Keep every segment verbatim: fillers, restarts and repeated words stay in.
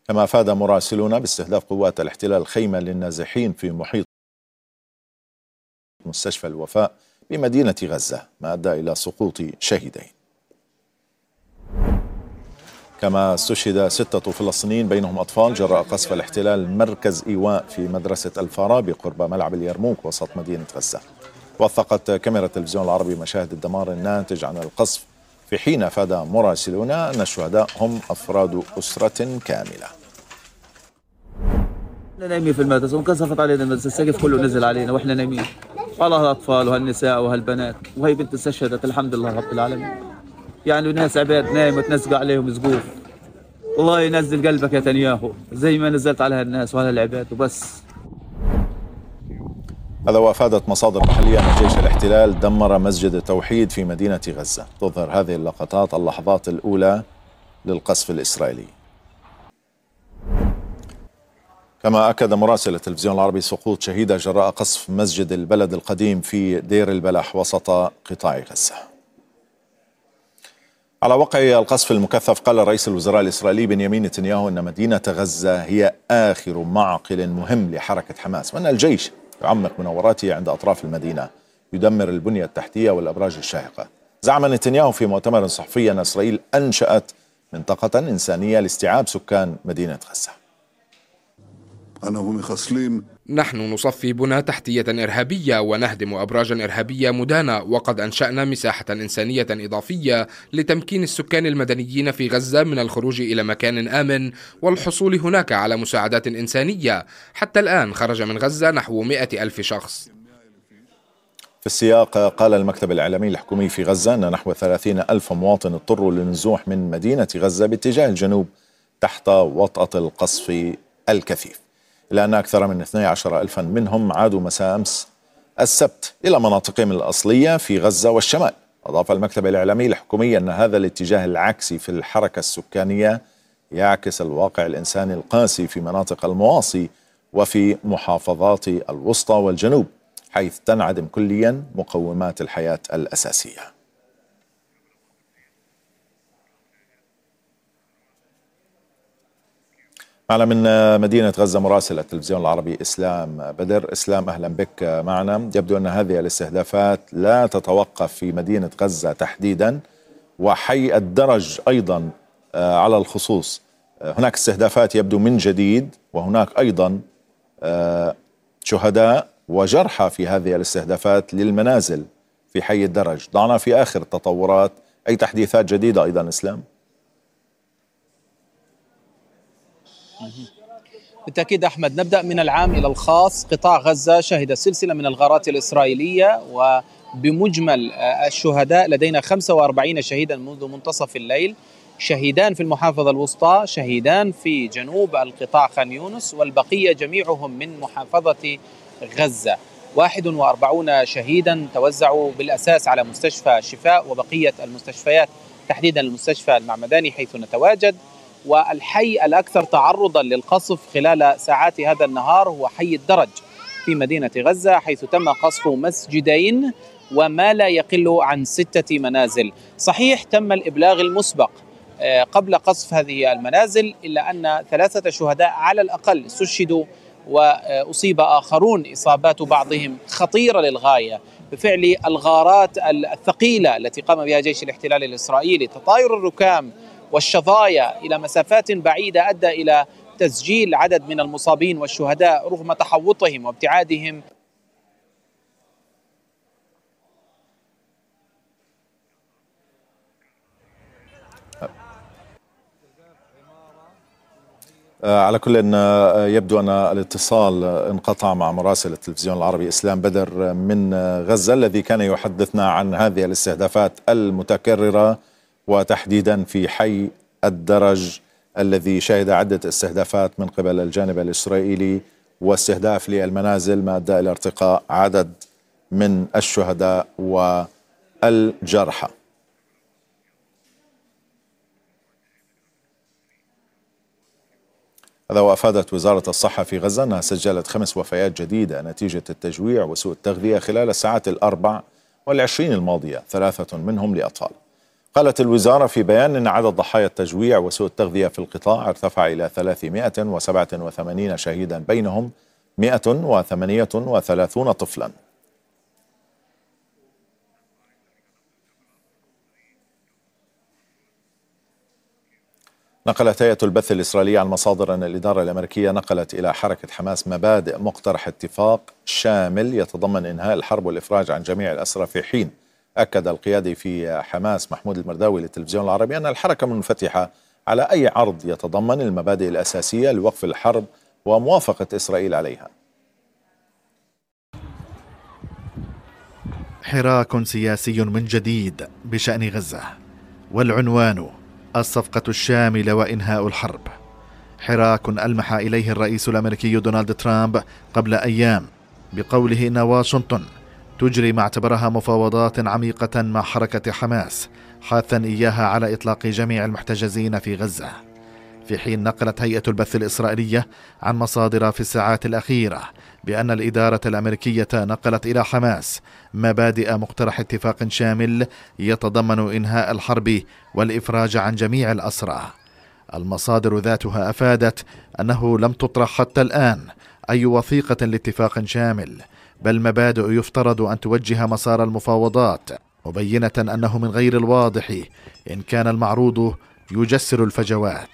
كما أفاد مراسلون باستهداف قوات الاحتلال خيمة للنازحين في محيط مستشفى الوفاء بمدينة غزة، ما أدى إلى سقوط شهيدين. كما استشهد ستة فلسطينيين بينهم أطفال جراء قصف الاحتلال مركز إيواء في مدرسة الفارابي قرب ملعب اليرموك وسط مدينة غزة. وثقت كاميرا التلفزيون العربي مشاهد الدمار الناتج عن القصف، في حين أفاد مراسلون أن الشهداء هم أفراد أسرة كاملة. احنا نايمين في المدرسة وانكسفت علينا المدرسة، السقف كله نزل علينا واحنا نايمين على هالأطفال وهالنساء وهالبنات، وهي بنت استشهدت الحمد لله رب العالمين. يعني ناس عباد نايم وتنزقوا عليهم سقوف. الله ينزل قلبك يا نتنياهو زي ما نزلت على هالناس وهالعباد وبس. هذا وافادت مصادر محلية أن جيش الاحتلال دمر مسجد التوحيد في مدينة غزة. تظهر هذه اللقطات اللحظات الأولى للقصف الإسرائيلي. كما أكد مراسل التلفزيون العربي سقوط شهيدة جراء قصف مسجد البلد القديم في دير البلح وسط قطاع غزة. على وقع القصف المكثف، قال رئيس الوزراء الإسرائيلي بنيامين نتنياهو أن مدينة غزة هي آخر معقل مهم لحركة حماس، وأن الجيش يعمق مناوراته عند أطراف المدينة، يدمر البنية التحتية والأبراج الشاهقة. زعم نتنياهو في مؤتمر صحفي أن إسرائيل أنشأت منطقة إنسانية لاستيعاب سكان مدينة غزة. نحن نصفي بنى تحتية إرهابية ونهدم أبراجا إرهابية مدانة، وقد أنشأنا مساحة إنسانية إضافية لتمكين السكان المدنيين في غزة من الخروج إلى مكان آمن والحصول هناك على مساعدات إنسانية. حتى الآن خرج من غزة نحو مئة ألف شخص. في السياق، قال المكتب الإعلامي الحكومي في غزة أن نحو ثلاثين ألف مواطن اضطروا للنزوح من مدينة غزة باتجاه الجنوب تحت وطأة القصف الكثيف، إلا أن أكثر من اثني عشر ألفا منهم عادوا مساء أمس السبت إلى مناطقهم الأصلية في غزة والشمال. أضاف المكتب الإعلامي الحكومي أن هذا الاتجاه العكسي في الحركة السكانية يعكس الواقع الإنساني القاسي في مناطق المواصي وفي محافظات الوسطى والجنوب، حيث تنعدم كليا مقومات الحياة الأساسية. معنا من مدينة غزة مراسل التلفزيون العربي إسلام بدر. إسلام، أهلا بك معنا. يبدو أن هذه الاستهدافات لا تتوقف في مدينة غزة تحديدا وحي الدرج أيضا على الخصوص. هناك استهدافات يبدو من جديد، وهناك أيضا شهداء وجرحى في هذه الاستهدافات للمنازل في حي الدرج. ضعنا في آخر التطورات، أي تحديثات جديدة أيضا إسلام؟ بالتأكيد أحمد، نبدأ من العام إلى الخاص. قطاع غزة شهد سلسلة من الغارات الإسرائيلية، وبمجمل الشهداء لدينا خمسة وأربعين شهيدا منذ منتصف الليل، شهيدان في المحافظة الوسطى، شهيدان في جنوب القطاع خان يونس، والبقية جميعهم من محافظة غزة. واحد وأربعين شهيدا توزعوا بالأساس على مستشفى شفاء وبقية المستشفيات، تحديدا المستشفى المعمداني حيث نتواجد. والحي الأكثر تعرضا للقصف خلال ساعات هذا النهار هو حي الدرج في مدينة غزة، حيث تم قصف مسجدين وما لا يقل عن ستة منازل. صحيح تم الإبلاغ المسبق قبل قصف هذه المنازل، إلا أن ثلاثة شهداء على الأقل استشهدوا وأصيب آخرون إصابات بعضهم خطيرة للغاية بفعل الغارات الثقيلة التي قام بها جيش الاحتلال الإسرائيلي. تطاير الركام والشظايا إلى مسافات بعيدة أدى إلى تسجيل عدد من المصابين والشهداء رغم تحوطهم وابتعادهم. على كل إن يبدو أن الاتصال انقطع مع مراسل التلفزيون العربي إسلام بدر من غزة، الذي كان يحدثنا عن هذه الاستهدافات المتكررة وتحديدا في حي الدرج الذي شهد عدة استهدافات من قبل الجانب الإسرائيلي واستهداف للمنازل، ما أدى إلى ارتقاء عدد من الشهداء والجرحى. هذا وأفادت وزارة الصحة في غزة أنها سجلت خمس وفيات جديدة نتيجة التجويع وسوء التغذية خلال الساعات الأربع والعشرين الماضية، ثلاثة منهم لأطفال. قالت الوزارة في بيان أن عدد ضحايا التجويع وسوء التغذية في القطاع ارتفع إلى ثلاثمائة وسبعة وثمانين شهيدا، بينهم مائة وثمانية وثلاثين طفلا. نقلت هيئة البث الإسرائيلية عن مصادر أن الإدارة الأمريكية نقلت إلى حركة حماس مبادئ مقترح اتفاق شامل يتضمن إنهاء الحرب والإفراج عن جميع الأسرى في حين. أكد القيادي في حماس محمود المرداوي للتلفزيون العربي أن الحركة منفتحة على أي عرض يتضمن المبادئ الأساسية لوقف الحرب وموافقة إسرائيل عليها. حراك سياسي من جديد بشأن غزة، والعنوان الصفقة الشاملة وإنهاء الحرب. حراك ألمح إليه الرئيس الأمريكي دونالد ترامب قبل أيام بقوله إن واشنطن تجري ما اعتبرها مفاوضات عميقة مع حركة حماس، حاثا إياها على إطلاق جميع المحتجزين في غزة. في حين نقلت هيئة البث الإسرائيلية عن مصادر في الساعات الأخيرة بأن الإدارة الأمريكية نقلت إلى حماس مبادئ مقترح اتفاق شامل يتضمن إنهاء الحرب والإفراج عن جميع الأسرى. المصادر ذاتها أفادت أنه لم تطرح حتى الآن أي وثيقة لاتفاق شامل، بل مبادئ يفترض أن توجه مسار المفاوضات، مبينة أنه من غير الواضح إن كان المعروض يجسر الفجوات.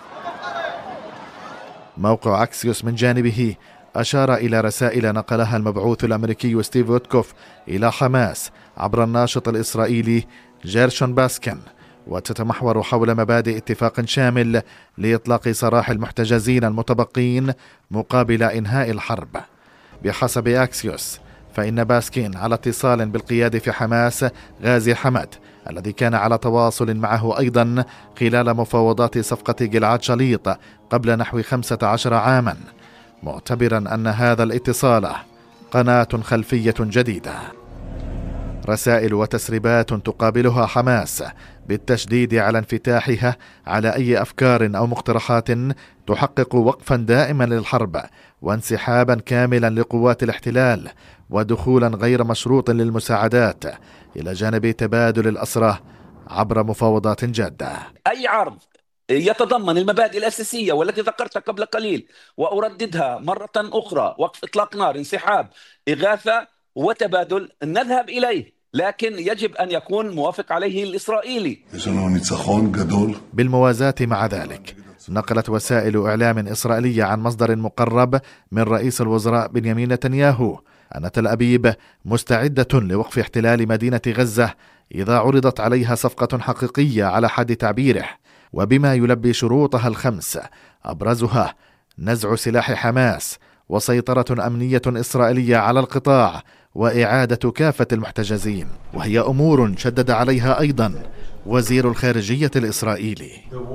موقع أكسيوس من جانبه أشار إلى رسائل نقلها المبعوث الأمريكي ستيف ويتكوف إلى حماس عبر الناشط الإسرائيلي جيرشون باسكن، وتتمحور حول مبادئ اتفاق شامل لإطلاق سراح المحتجزين المتبقين مقابل إنهاء الحرب. بحسب أكسيوس فإن باسكين على اتصال بالقيادة في حماس غازي حمد الذي كان على تواصل معه أيضا خلال مفاوضات صفقة جلعاد شليط قبل نحو خمسة عشر عاما، معتبرا أن هذا الاتصال قناة خلفية جديدة. رسائل وتسريبات تقابلها حماس بالتشديد على انفتاحها على أي أفكار أو مقترحات تحقق وقفا دائما للحرب وانسحابا كاملا لقوات الاحتلال ودخولا غير مشروط للمساعدات، إلى جانب تبادل الأسرى عبر مفاوضات جادة. أي عرض يتضمن المبادئ الأساسية والتي ذكرتها قبل قليل وأرددها مرة أخرى: وقف إطلاق نار، انسحاب، إغاثة وتبادل، نذهب إليه، لكن يجب أن يكون موافق عليه الإسرائيلي. بالموازاة مع ذلك، نقلت وسائل إعلام إسرائيلية عن مصدر مقرب من رئيس الوزراء بنيامين نتنياهو أن تل أبيب مستعدة لوقف احتلال مدينة غزة إذا عرضت عليها صفقة حقيقية على حد تعبيره، وبما يلبي شروطها الخمس، أبرزها نزع سلاح حماس وسيطرة أمنية إسرائيلية على القطاع وإعادة كافة المحتجزين، وهي أمور شدد عليها أيضا وزير الخارجية الإسرائيلي.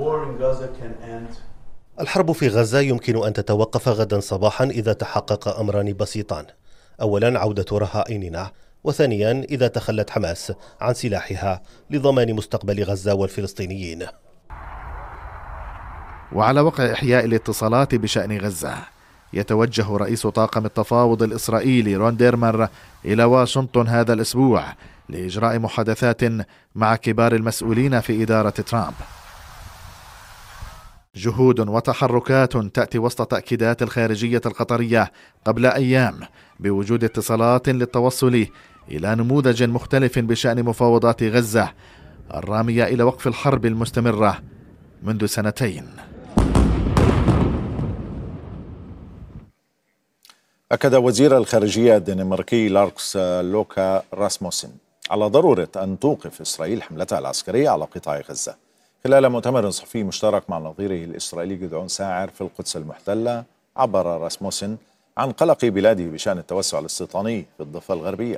الحرب في غزة يمكن أن تتوقف غدا صباحا إذا تحقق أمران بسيطان: أولا عودة رهائننا، وثانيا إذا تخلت حماس عن سلاحها لضمان مستقبل غزة والفلسطينيين. وعلى وقع إحياء الاتصالات بشأن غزة، يتوجه رئيس طاقم التفاوض الإسرائيلي رون ديرمر إلى واشنطن هذا الأسبوع لإجراء محادثات مع كبار المسؤولين في إدارة ترامب. جهود وتحركات تأتي وسط تأكيدات الخارجية القطرية قبل أيام بوجود اتصالات للتوصل إلى نموذج مختلف بشأن مفاوضات غزة الرامية إلى وقف الحرب المستمرة منذ سنتين. أكد وزير الخارجية الدنماركي لاركس لوكا راسموسن على ضرورة أن توقف إسرائيل حملتها العسكرية على قطاع غزة خلال مؤتمر صحفي مشترك مع نظيره الإسرائيلي جدعون ساعر في القدس المحتلة. عبر راسموسن عن قلق بلاده بشأن التوسع الاستيطاني في الضفة الغربية.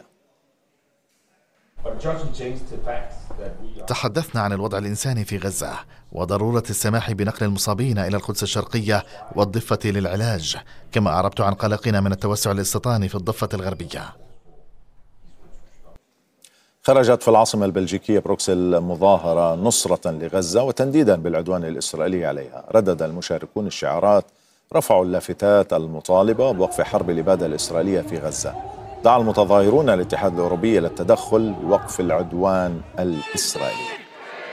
تحدثنا عن الوضع الإنساني في غزة وضرورة السماح بنقل المصابين إلى القدس الشرقية والضفة للعلاج، كما أعربت عن قلقنا من التوسع الاستيطاني في الضفة الغربية. خرجت في العاصمة البلجيكية بروكسل مظاهرة نصرة لغزة وتنديدا بالعدوان الإسرائيلي عليها. ردد المشاركون الشعارات، رفعوا اللافتات المطالبة بوقف حرب الإبادة الإسرائيلية في غزة. دعا المتظاهرون الاتحاد الأوروبي إلى التدخل بوقف العدوان الإسرائيلي.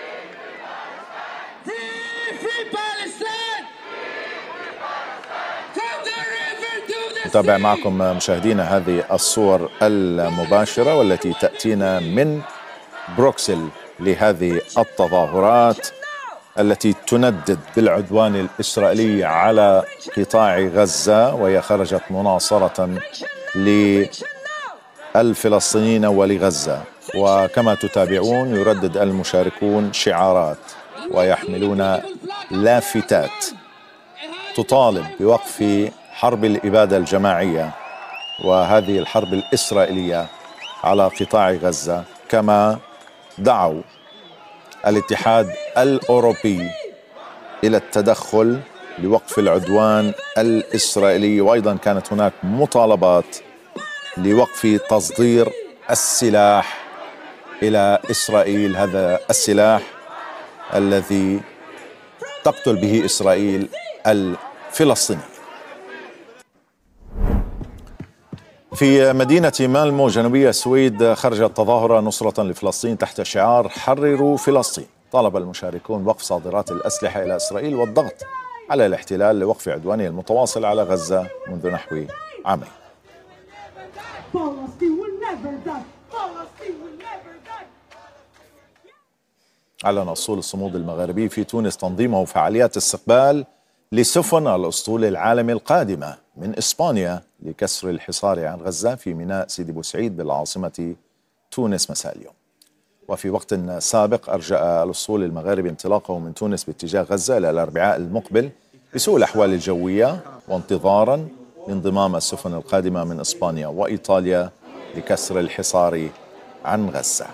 نتابع معكم مشاهدينا هذه الصور المباشرة والتي تأتينا من بروكسل لهذه التظاهرات التي تندد بالعدوان الإسرائيلي على قطاع غزة، وهي خرجت مناصرة للفلسطينيين ولغزة. وكما تتابعون يردد المشاركون شعارات ويحملون لافتات تطالب بوقف حرب الإبادة الجماعية وهذه الحرب الإسرائيلية على قطاع غزة، كما دعوا الاتحاد الأوروبي إلى التدخل لوقف العدوان الإسرائيلي. وأيضا كانت هناك مطالبات لوقف تصدير السلاح إلى إسرائيل، هذا السلاح الذي تقتل به إسرائيل الفلسطيني. في مدينة مالمو جنوبية السويد خرجت تظاهرة نصرة لفلسطين تحت شعار حرروا فلسطين. طالب المشاركون وقف صادرات الأسلحة إلى إسرائيل والضغط على الاحتلال لوقف عدوانه المتواصل على غزة منذ نحو عامين. أعلن أسطول الصمود المغاربي في تونس تنظيمه فعاليات استقبال لسفن الأسطول العالمي القادمة من إسبانيا لكسر الحصار عن غزة في ميناء سيدي بوسعيد بالعاصمة تونس مساء اليوم. وفي وقت سابق أرجأ الأسطول المغاربي انطلاقه من تونس باتجاه غزة إلى الأربعاء المقبل بسوء الأحوال الجوية، وانتظارا لانضمام السفن القادمة من إسبانيا وإيطاليا لكسر الحصار عن غزة.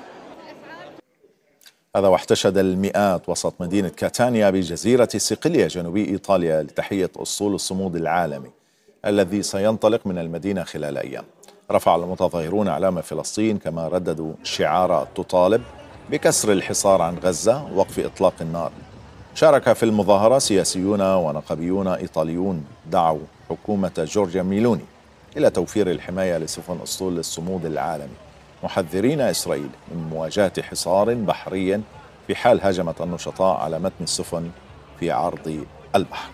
هذا واحتشد المئات وسط مدينة كاتانيا بجزيرة صقلية جنوبي إيطاليا لتحية أسطول الصمود العالمي الذي سينطلق من المدينة خلال أيام. رفع المتظاهرون أعلام فلسطين كما رددوا شعارات تطالب بكسر الحصار عن غزة ووقف إطلاق النار. شارك في المظاهرة سياسيون ونقابيون إيطاليون دعوا حكومة جورجيا ميلوني إلى توفير الحماية لسفن أسطول الصمود العالمي، محذرين إسرائيل من مواجهة حصار بحري في حال هاجمت النشطاء على متن السفن في عرض البحر.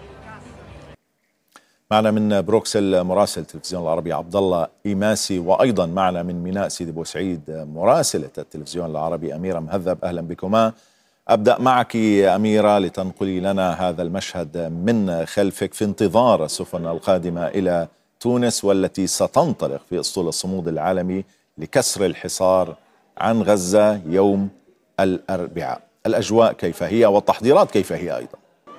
معنا من بروكسل مراسل التلفزيون العربي عبد الله إيماسي، وأيضا معنا من ميناء سيدي بوسعيد مراسلة التلفزيون العربي أميرة مهذب. أهلا بكما. أبدأ معك أميرة لتنقلي لنا هذا المشهد من خلفك في انتظار السفن القادمة إلى تونس والتي ستنطلق في أسطول الصمود العالمي لكسر الحصار عن غزة يوم الأربعاء. الأجواء كيف هي والتحضيرات كيف هي أيضا؟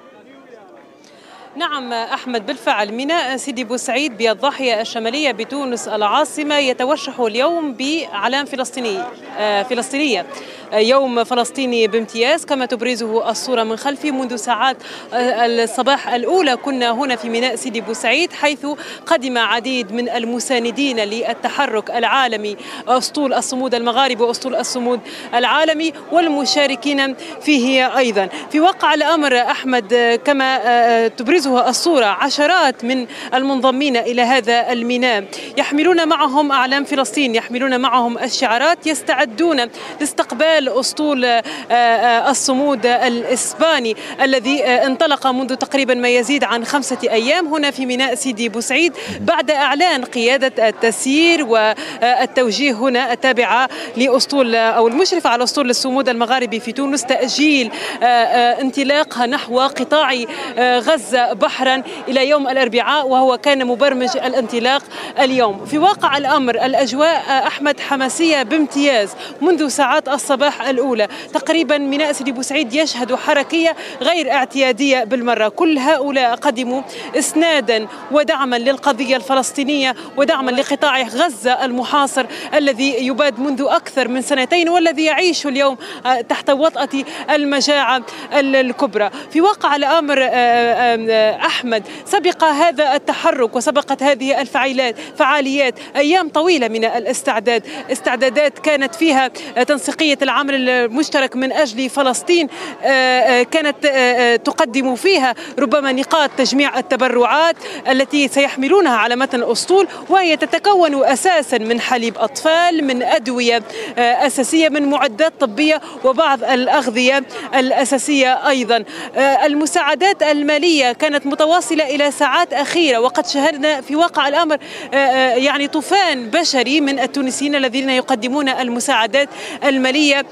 نعم أحمد، بالفعل ميناء سيدي بوسعيد بالضاحية الشمالية بتونس العاصمة يتوشح اليوم بأعلام فلسطيني فلسطينية، يوم فلسطيني بامتياز كما تبرزه الصورة من خلفي. منذ ساعات الصباح الأولى كنا هنا في ميناء سيدي بوسعيد، حيث قدم عديد من المساندين للتحرك العالمي أسطول الصمود المغاربي وأسطول الصمود العالمي والمشاركين فيه أيضا. في واقع الأمر أحمد كما تبرزه الصورة عشرات من المنضمين إلى هذا الميناء يحملون معهم أعلام فلسطين، يحملون معهم الشعارات، يستعدون لاستقبال أسطول الصمود الإسباني الذي انطلق منذ تقريبا ما يزيد عن خمسة أيام هنا في ميناء سيدي بوسعيد بعد إعلان قيادة التسيير والتوجيه هنا التابعة لأسطول أو المشرفة على أسطول الصمود المغاربي في تونس تأجيل انطلاقها نحو قطاع غزة بحرا إلى يوم الأربعاء، وهو كان مبرمج الانطلاق اليوم. في واقع الأمر الأجواء أحمد حماسية بامتياز منذ ساعات الصباح الأولى. تقريبا ميناء سيدي بوسعيد يشهد حركية غير اعتيادية بالمرة. كل هؤلاء قدموا إسنادا ودعما للقضية الفلسطينية ودعما لقطاع غزة المحاصر الذي يباد منذ أكثر من سنتين والذي يعيش اليوم تحت وطأة المجاعة الكبرى. في واقع الأمر أحمد سبق هذا التحرك وسبقت هذه الفعاليات فعاليات أيام طويلة من الاستعداد، استعدادات كانت فيها تنسيقية العالم العمل المشترك من أجل فلسطين كانت تقدم فيها ربما نقاط تجميع التبرعات التي سيحملونها على متن الأسطول، وهي تتكون أساسا من حليب أطفال، من أدوية أساسية، من معدات طبية وبعض الأغذية الأساسية أيضا. المساعدات المالية كانت متواصلة إلى ساعات أخيرة، وقد شهدنا في واقع الأمر يعني طوفان بشري من التونسيين الذين يقدمون المساعدات المالية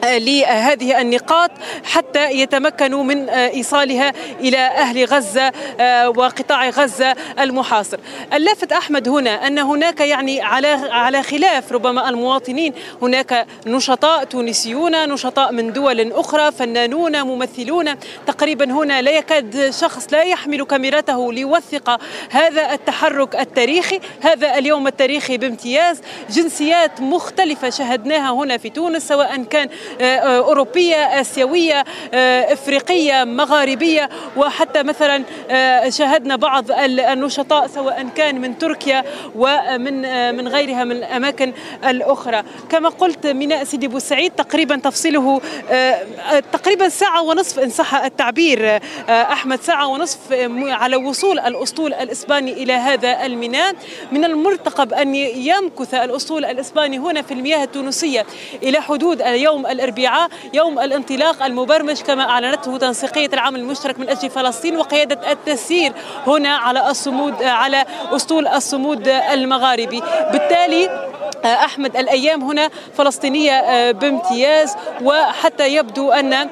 لهذه النقاط حتى يتمكنوا من إيصالها إلى أهل غزة وقطاع غزة المحاصر. اللافت أحمد هنا أن هناك يعني على على خلاف ربما المواطنين، هناك نشطاء تونسيون، نشطاء من دول أخرى، فنانون، ممثلون، تقريبا هنا لا يكاد شخص لا يحمل كاميرته ليوثق هذا التحرك التاريخي، هذا اليوم التاريخي بامتياز. جنسيات مختلفة شهدناها هنا في تونس، سواء كان أوروبية، آسيوية، إفريقية، مغاربية، وحتى مثلا شاهدنا بعض النشطاء سواء كان من تركيا ومن من غيرها من الأماكن الأخرى. كما قلت ميناء سيدي بوسعيد تقريبا تفصيله تقريبا ساعة ونصف إن صح التعبير أحمد، ساعة ونصف على وصول الأسطول الإسباني إلى هذا الميناء. من المرتقب أن يمكث الأسطول الإسباني هنا في المياه التونسية إلى حدود يوم الأربعاء، يوم الانطلاق المبرمج كما أعلنته تنسيقية العمل المشترك من أجل فلسطين وقيادة التسيير هنا على الصمود على أسطول الصمود المغاربي. بالتالي أحمد الأيام هنا فلسطينية بامتياز، وحتى يبدو أن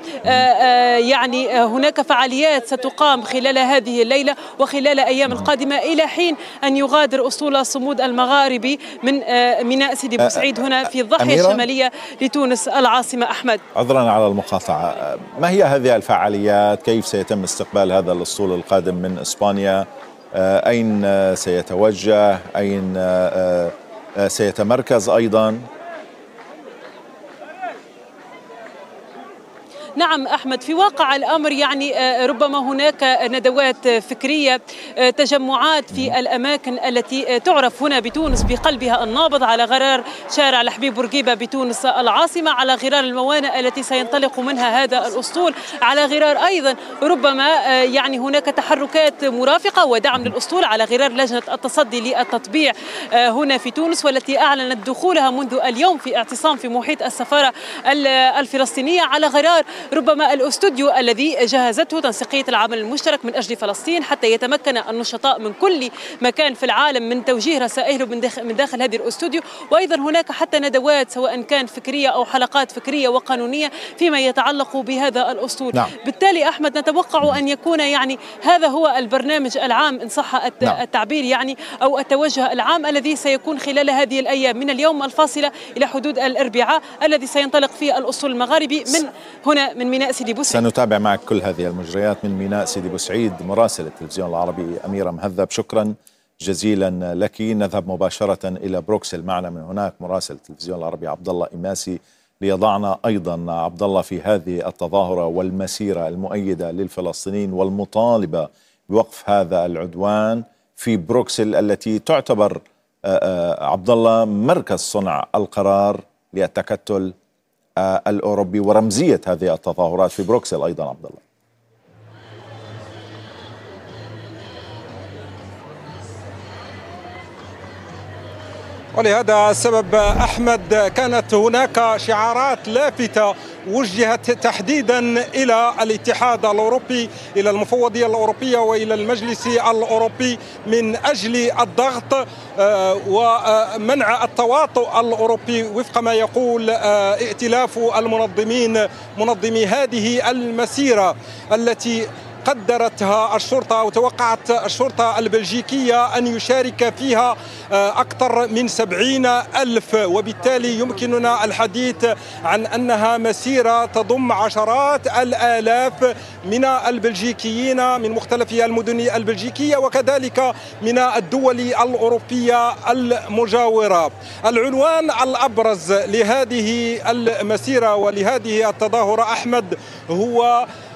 يعني هناك فعاليات ستقام خلال هذه الليلة وخلال أيام القادمة إلى حين أن يغادر أسطول الصمود المغاربي من ميناء سيدي بوسعيد هنا في الضاحية الشمالية لتونس العاصمة. أحمد، عذرا على المقاطعة، ما هي هذه الفعاليات؟ كيف سيتم استقبال هذا الأسطول القادم من إسبانيا؟ أين سيتوجه؟ أين سيتمركز أيضا؟ نعم أحمد، في واقع الأمر يعني ربما هناك ندوات فكرية، تجمعات في الأماكن التي تعرف هنا بتونس بقلبها النابض، على غرار شارع الحبيب بورقيبة بتونس العاصمة، على غرار الموانئ التي سينطلق منها هذا الأسطول، على غرار أيضا ربما يعني هناك تحركات مرافقة ودعم للأسطول، على غرار لجنة التصدي للتطبيع هنا في تونس، والتي أعلنت دخولها منذ اليوم في اعتصام في محيط السفارة الفلسطينية، على غرار ربما الاستوديو الذي جهزته تنسيقية العمل المشترك من أجل فلسطين حتى يتمكن النشطاء من كل مكان في العالم من توجيه رسائلهم من داخل, من داخل هذه الاستوديو. وأيضا هناك حتى ندوات سواء كان فكرية أو حلقات فكرية وقانونية فيما يتعلق بهذا الأسطول. نعم. بالتالي أحمد نتوقع أن يكون يعني هذا هو البرنامج العام إن صح التعبير يعني أو التوجه العام الذي سيكون خلال هذه الأيام من اليوم الفاصلة إلى حدود الأربعاء الذي سينطلق فيه الأسطول المغاربي من هنا من ميناء سيدي بوسعيد. سنتابع معك كل هذه المجريات من ميناء سيدي بوسعيد. مراسل التلفزيون العربي أميرة مهذب، شكرا جزيلا لك. نذهب مباشرة إلى بروكسل، معنا من هناك مراسل التلفزيون العربي عبد الله إماسي ليضعنا أيضا عبد الله في هذه التظاهرة والمسيرة المؤيدة للفلسطينيين والمطالبة بوقف هذا العدوان في بروكسل التي تعتبر عبد الله مركز صنع القرار للتكتل الأوروبي ورمزية هذه التظاهرات في بروكسل أيضا. عبد الله، ولهذا السبب أحمد كانت هناك شعارات لافتة وجهت تحديدا إلى الاتحاد الأوروبي، إلى المفوضية الأوروبية وإلى المجلس الأوروبي من أجل الضغط ومنع التواطؤ الأوروبي وفق ما يقول ائتلاف المنظمين منظمي هذه المسيرة التي قدرتها الشرطة وتوقعت الشرطة البلجيكية أن يشارك فيها أكثر من سبعين ألف، وبالتالي يمكننا الحديث عن أنها مسيرة تضم عشرات الآلاف من البلجيكيين من مختلف المدن البلجيكية وكذلك من الدول الأوروبية المجاورة. العنوان الأبرز لهذه المسيرة ولهذه التظاهرة أحمد هو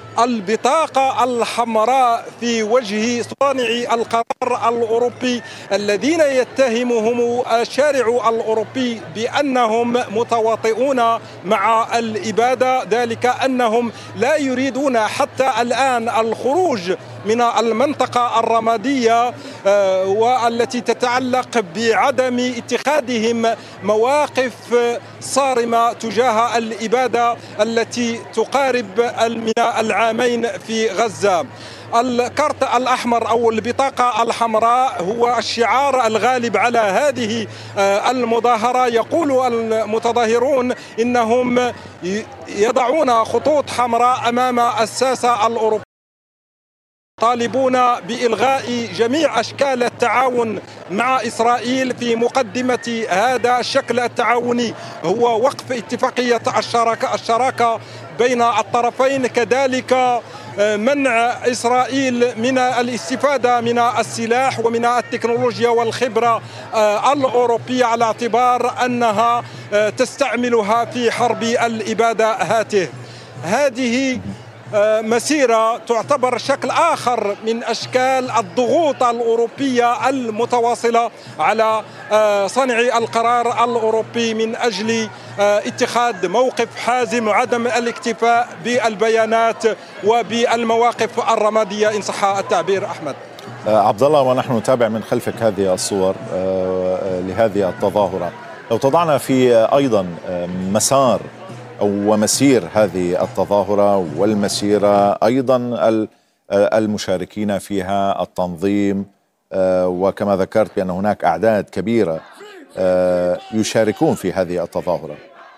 البطاقة الحمراء في وجه صانعي القرار الأوروبي الذين يتهمهم الشارع الأوروبي بأنهم متواطئون مع الإبادة، ذلك أنهم لا يريدون حتى الآن الخروج من المنطقة الرمادية والتي تتعلق بعدم اتخاذهم مواقف صارمة تجاه الإبادة التي تقارب من العامين في غزة. الكارت الأحمر أو البطاقة الحمراء هو الشعار الغالب على هذه المظاهرة. يقول المتظاهرون إنهم يضعون خطوط حمراء أمام الساسة الأوروبية، طالبون بإلغاء جميع أشكال التعاون مع إسرائيل. في مقدمة هذا الشكل التعاوني هو وقف اتفاقية الشراكة, الشراكة بين الطرفين، كذلك منع إسرائيل من الاستفادة من السلاح ومن التكنولوجيا والخبرة الأوروبية على اعتبار أنها تستعملها في حرب الإبادة هاته. هذه مسيرة تعتبر شكل آخر من أشكال الضغوط الأوروبية المتواصلة على صانعي القرار الأوروبي من أجل اتخاذ موقف حازم وعدم الاكتفاء بالبيانات وبالمواقف الرمادية إن صح التعبير. أحمد عبد الله، ونحن نتابع من خلفك هذه الصور لهذه التظاهرة، لو تضعنا في أيضا مسار أو ومسير هذه التظاهرة والمسيرة أيضا المشاركين فيها، التنظيم، وكما ذكرت بأن هناك أعداد كبيرة يشاركون في هذه التظاهرة.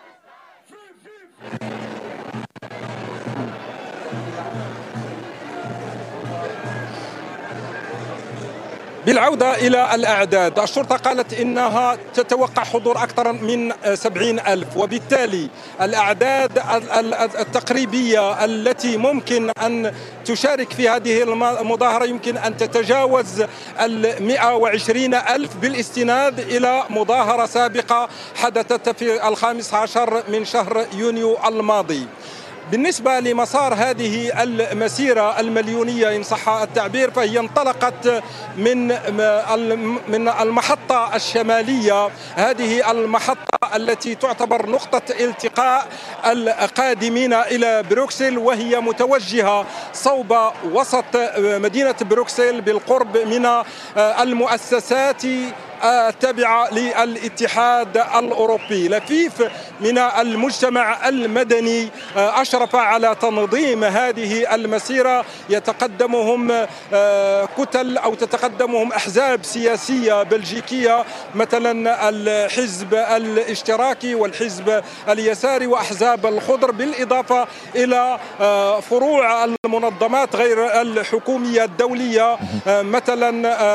بالعودة إلى الأعداد، الشرطة قالت إنها تتوقع حضور أكثر من سبعين ألف، وبالتالي الأعداد التقريبية التي ممكن أن تشارك في هذه المظاهرة يمكن أن تتجاوز المئة وعشرين ألف بالاستناد إلى مظاهرة سابقة حدثت في الخامس عشر من شهر يونيو الماضي. بالنسبة لمسار هذه المسيرة المليونية إن صح التعبير، فهي انطلقت من من المحطة الشمالية، هذه المحطة التي تعتبر نقطة التقاء القادمين إلى بروكسل، وهي متوجهة صوب وسط مدينة بروكسل بالقرب من المؤسسات التابعة للاتحاد الأوروبي. لفيف من المجتمع المدني أشرف على تنظيم هذه المسيرة، يتقدمهم كتل أو تتقدمهم أحزاب سياسية بلجيكية مثلا الحزب الاشتراكي والحزب اليساري وأحزاب الخضر، بالإضافة إلى فروع المنظمات غير الحكومية الدولية مثلا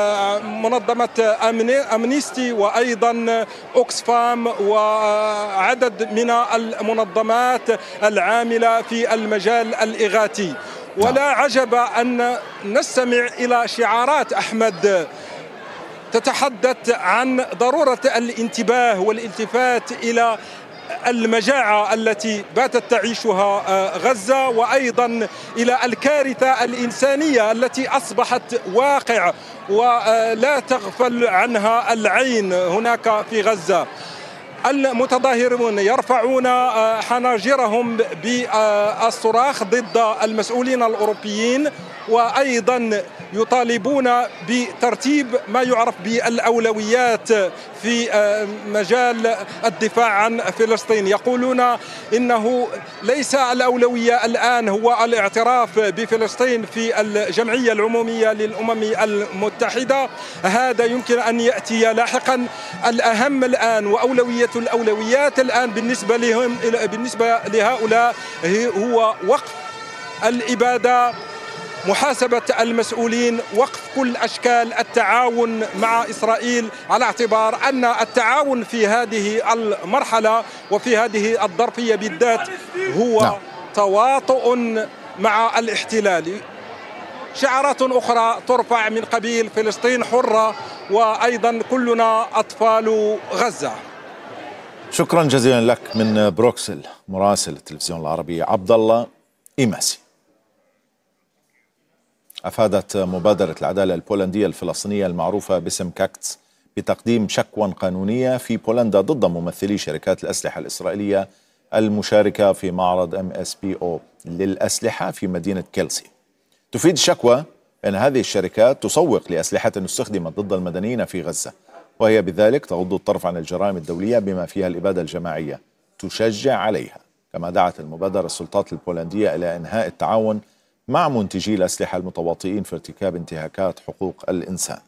منظمة أمنيستي وأيضا أوكسفام وعدد من المنظمات العاملة في المجال الإغاثي. ولا عجب أن نستمع إلى شعارات أحمد تتحدث عن ضرورة الانتباه والالتفات إلى المجاعة التي باتت تعيشها غزة، وأيضا إلى الكارثة الإنسانية التي أصبحت واقع ولا تغفل عنها العين هناك في غزة. المتظاهرون يرفعون حناجرهم بالصراخ ضد المسؤولين الأوروبيين، وأيضا يطالبون بترتيب ما يعرف بالأولويات في مجال الدفاع عن فلسطين. يقولون إنه ليس الأولوية الآن هو الاعتراف بفلسطين في الجمعية العمومية للأمم المتحدة، هذا يمكن أن يأتي لاحقا. الأهم الآن وأولوية الأولويات الآن بالنسبة لهم بالنسبة لهؤلاء هو وقف الإبادة، محاسبة المسؤولين، وقف كل أشكال التعاون مع إسرائيل، على اعتبار أن التعاون في هذه المرحلة وفي هذه الظرفية بالذات هو نعم. تواطؤ مع الاحتلال. شعارات أخرى ترفع من قبيل فلسطين حرة، وأيضا كلنا أطفال غزة. شكرا جزيلا لك من بروكسل مراسل التلفزيون العربي عبد الله إيماسي. أفادت مبادرة العدالة البولندية الفلسطينية المعروفة باسم كاكتس بتقديم شكوى قانونية في بولندا ضد ممثلي شركات الأسلحة الإسرائيلية المشاركة في معرض ام اس بي او للأسلحة في مدينة كيلسي. تفيد الشكوى أن هذه الشركات تسوق لأسلحة استخدمت ضد المدنيين في غزة، وهي بذلك تغض الطرف عن الجرائم الدولية بما فيها الإبادة الجماعية، تشجع عليها. كما دعت المبادرة السلطات البولندية إلى إنهاء التعاون مع منتجي الأسلحة المتواطئين في ارتكاب انتهاكات حقوق الإنسان.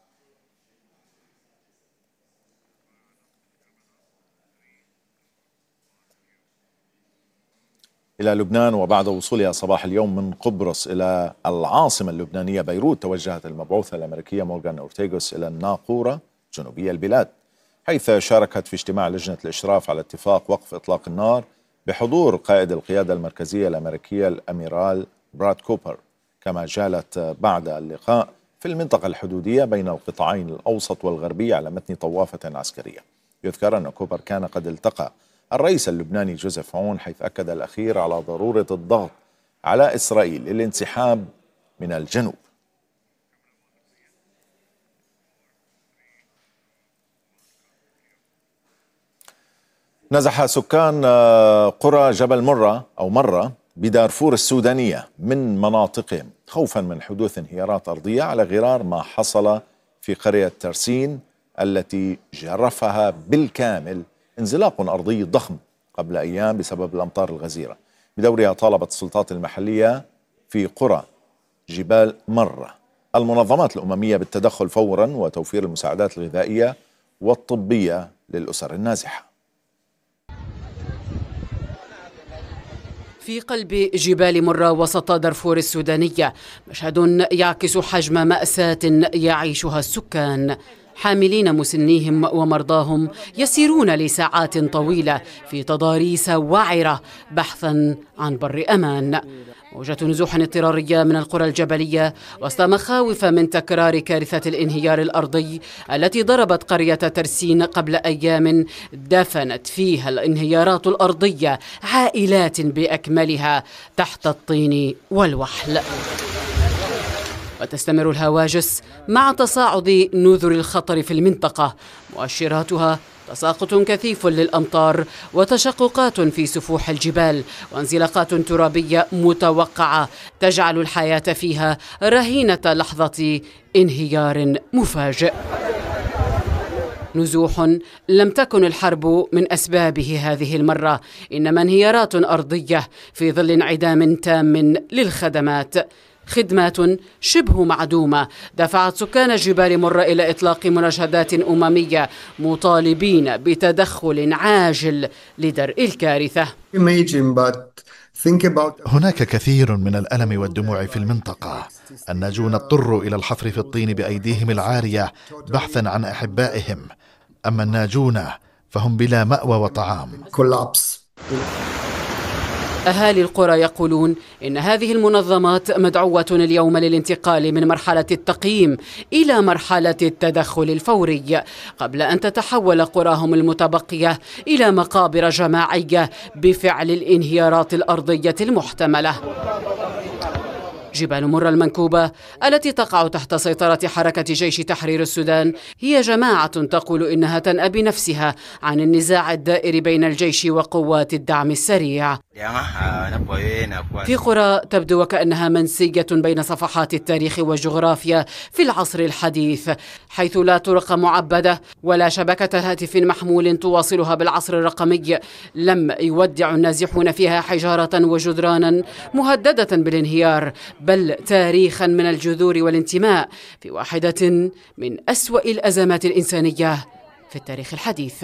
إلى لبنان، وبعد وصولها صباح اليوم من قبرص إلى العاصمة اللبنانية بيروت، توجهت المبعوثة الأمريكية مورغان أورتيغوس إلى الناقورة جنوبي البلاد، حيث شاركت في اجتماع لجنة الإشراف على اتفاق وقف إطلاق النار بحضور قائد القيادة المركزية الأمريكية الأميرال براد كوبر. كما جالت بعد اللقاء في المنطقة الحدودية بين القطاعين الأوسط والغربي على متن طوافة عسكرية. يذكر أن كوبر كان قد التقى الرئيس اللبناني جوزيف عون، حيث أكد الأخير على ضرورة الضغط على إسرائيل للانسحاب من الجنوب. نزح سكان قرى جبل مرة أو مرة بدارفور السودانية من مناطقهم خوفا من حدوث انهيارات أرضية، على غرار ما حصل في قرية ترسين التي جرفها بالكامل انزلاق أرضي ضخم قبل أيام بسبب الأمطار الغزيرة. بدورها طالبت السلطات المحلية في قرى جبال مرة المنظمات الأممية بالتدخل فورا وتوفير المساعدات الغذائية والطبية للأسر النازحة. في قلب جبال مرة وسط دارفور السودانية، مشهد يعكس حجم مأساة يعيشها السكان. حاملين مسنيهم ومرضاهم يسيرون لساعات طويلة في تضاريس وعرة بحثا عن بر أمان. موجة نزوح اضطرارية من القرى الجبلية وسط مخاوف من تكرار كارثة الانهيار الأرضي التي ضربت قرية ترسين قبل أيام، دفنت فيها الانهيارات الأرضية عائلات بأكملها تحت الطين والوحل. وتستمر الهواجس مع تصاعد نذر الخطر في المنطقة، مؤشراتها تساقط كثيف للأمطار وتشققات في سفوح الجبال وانزلاقات ترابية متوقعة تجعل الحياة فيها رهينة لحظة انهيار مفاجئ. نزوح لم تكن الحرب من أسبابه هذه المرة، إنما انهيارات أرضية في ظل انعدام تام للخدمات. خدمات شبه معدومة دفعت سكان جبال مرة إلى إطلاق مناشدات أممية مطالبين بتدخل عاجل لدرء الكارثة. هناك كثير من الألم والدموع في المنطقة. الناجون اضطروا إلى الحفر في الطين بأيديهم العارية بحثا عن أحبائهم، أما الناجون فهم بلا مأوى وطعام. أهالي القرى يقولون إن هذه المنظمات مدعوة اليوم للانتقال من مرحلة التقييم إلى مرحلة التدخل الفوري قبل أن تتحول قراهم المتبقية إلى مقابر جماعية بفعل الانهيارات الأرضية المحتملة. جبال مرة المنكوبة التي تقع تحت سيطرة حركة جيش تحرير السودان هي جماعة تقول إنها تنأى بنفسها عن النزاع الدائر بين الجيش وقوات الدعم السريع. في قرى تبدو وكأنها منسية بين صفحات التاريخ والجغرافيا في العصر الحديث، حيث لا طرق معبدة ولا شبكة هاتف محمول تواصلها بالعصر الرقمي. لم يودع النازحون فيها حجارة وجدرانا مهددة بالانهيار، بل تاريخا من الجذور والانتماء في واحدة من أسوأ الأزمات الإنسانية في التاريخ الحديث.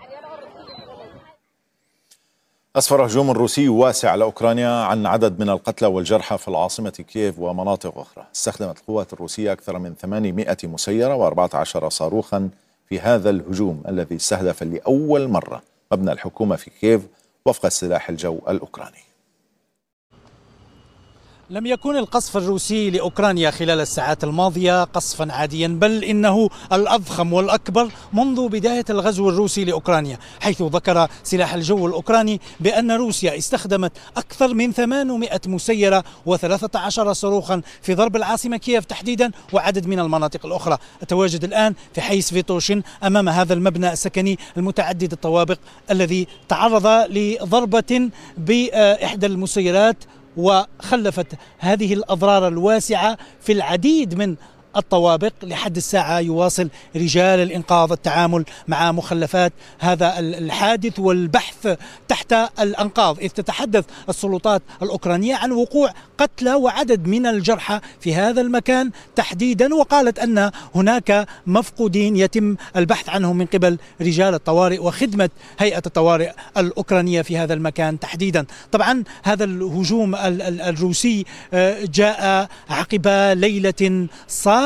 أسفر هجوم روسي واسع على أوكرانيا عن عدد من القتلى والجرحى في العاصمة كييف ومناطق أخرى. استخدمت القوات الروسية أكثر من ثمانمائة مسيرة وأربعة عشر صاروخا في هذا الهجوم الذي استهدف لأول مرة مبنى الحكومة في كييف وفق سلاح الجو الأوكراني. لم يكن القصف الروسي لأوكرانيا خلال الساعات الماضية قصفا عاديا، بل إنه الأضخم والأكبر منذ بداية الغزو الروسي لأوكرانيا، حيث ذكر سلاح الجو الأوكراني بأن روسيا استخدمت أكثر من ثمانمائة مسيرة وثلاثة عشر صاروخا في ضرب العاصمة كييف تحديدا وعدد من المناطق الأخرى. أتواجد الآن في حي سفيتوشين أمام هذا المبنى السكني المتعدد الطوابق الذي تعرض لضربة بإحدى المسيرات وخلفت هذه الأضرار الواسعة في العديد من الطوابق. لحد الساعة يواصل رجال الإنقاذ التعامل مع مخلفات هذا الحادث والبحث تحت الأنقاض، إذ تتحدث السلطات الأوكرانية عن وقوع قتلى وعدد من الجرحى في هذا المكان تحديدا، وقالت أن هناك مفقودين يتم البحث عنهم من قبل رجال الطوارئ وخدمة هيئة الطوارئ الأوكرانية في هذا المكان تحديدا. طبعا هذا الهجوم الروسي جاء عقب ليلة صاخبة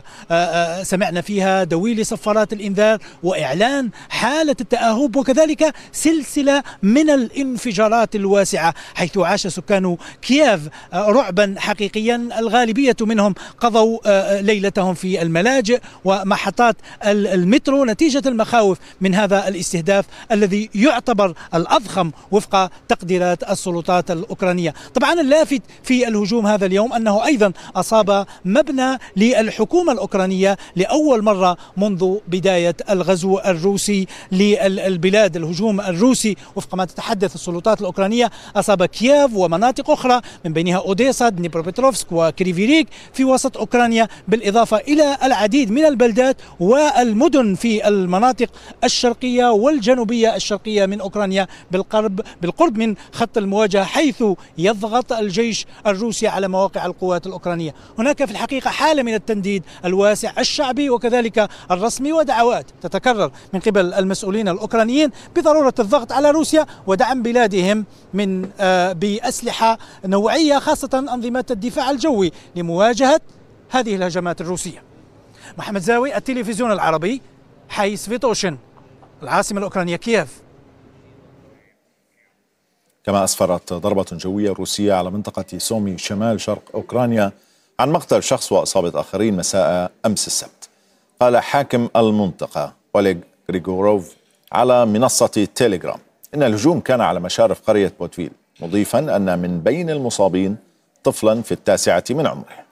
سمعنا فيها دويل صفارات الإنذار وإعلان حالة التأهب وكذلك سلسلة من الانفجارات الواسعة، حيث عاش سكان كييف رعبا حقيقيا. الغالبية منهم قضوا ليلتهم في الملاجئ ومحطات المترو نتيجة المخاوف من هذا الاستهداف الذي يعتبر الأضخم وفق تقديرات السلطات الأوكرانية. طبعا اللافت في الهجوم هذا اليوم أنه أيضا أصاب مبنى للحكومة الأوكرانية لأول مرة منذ بداية الغزو الروسي للبلاد. الهجوم الروسي وفق ما تتحدث السلطات الأوكرانية أصاب كييف ومناطق أخرى من بينها أوديسا، دنيبروبيتروفسك وكريفيريك في وسط أوكرانيا، بالإضافة إلى العديد من البلدات والمدن في المناطق الشرقية والجنوبية الشرقية من أوكرانيا بالقرب بالقرب من خط المواجهة، حيث يضغط الجيش الروسي على مواقع القوات الأوكرانية. هناك في الحقيقة حالة من التنديد الواسع الشعبي وكذلك الرسمي ودعوات تتكرر من قبل المسؤولين الأوكرانيين بضرورة الضغط على روسيا ودعم بلادهم من آه بأسلحة نوعية، خاصة أنظمة الدفاع الجوي لمواجهة هذه الهجمات الروسية. محمد زاوي، التلفزيون العربي، حي سفيتوشين، العاصمة الأوكرانية كييف. كما أسفرت ضربة جوية روسية على منطقة سومي شمال شرق أوكرانيا عن مقتل شخص وإصابة آخرين مساء أمس السبت. قال حاكم المنطقة أوليغ غريغوروف على منصة تيليجرام إن الهجوم كان على مشارف قرية بوتفيل، مضيفا أن من بين المصابين طفلا في التاسعة من عمره.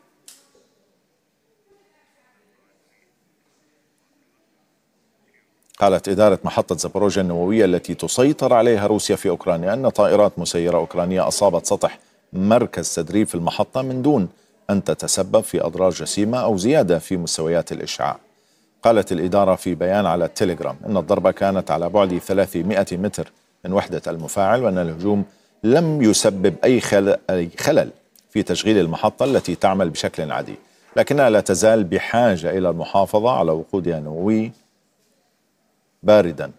قالت إدارة محطة زابوروجيا النووية التي تسيطر عليها روسيا في أوكرانيا أن طائرات مسيرة أوكرانية أصابت سطح مركز تدريب في المحطة من دون أن تتسبب في أضرار جسيمة أو زيادة في مستويات الإشعاع. قالت الإدارة في بيان على التليجرام أن الضربة كانت على بعد ثلاثمائة متر من وحدة المفاعل، وأن الهجوم لم يسبب أي خلل في تشغيل المحطة التي تعمل بشكل عادي، لكنها لا تزال بحاجة إلى المحافظة على وقودها النووي باردا.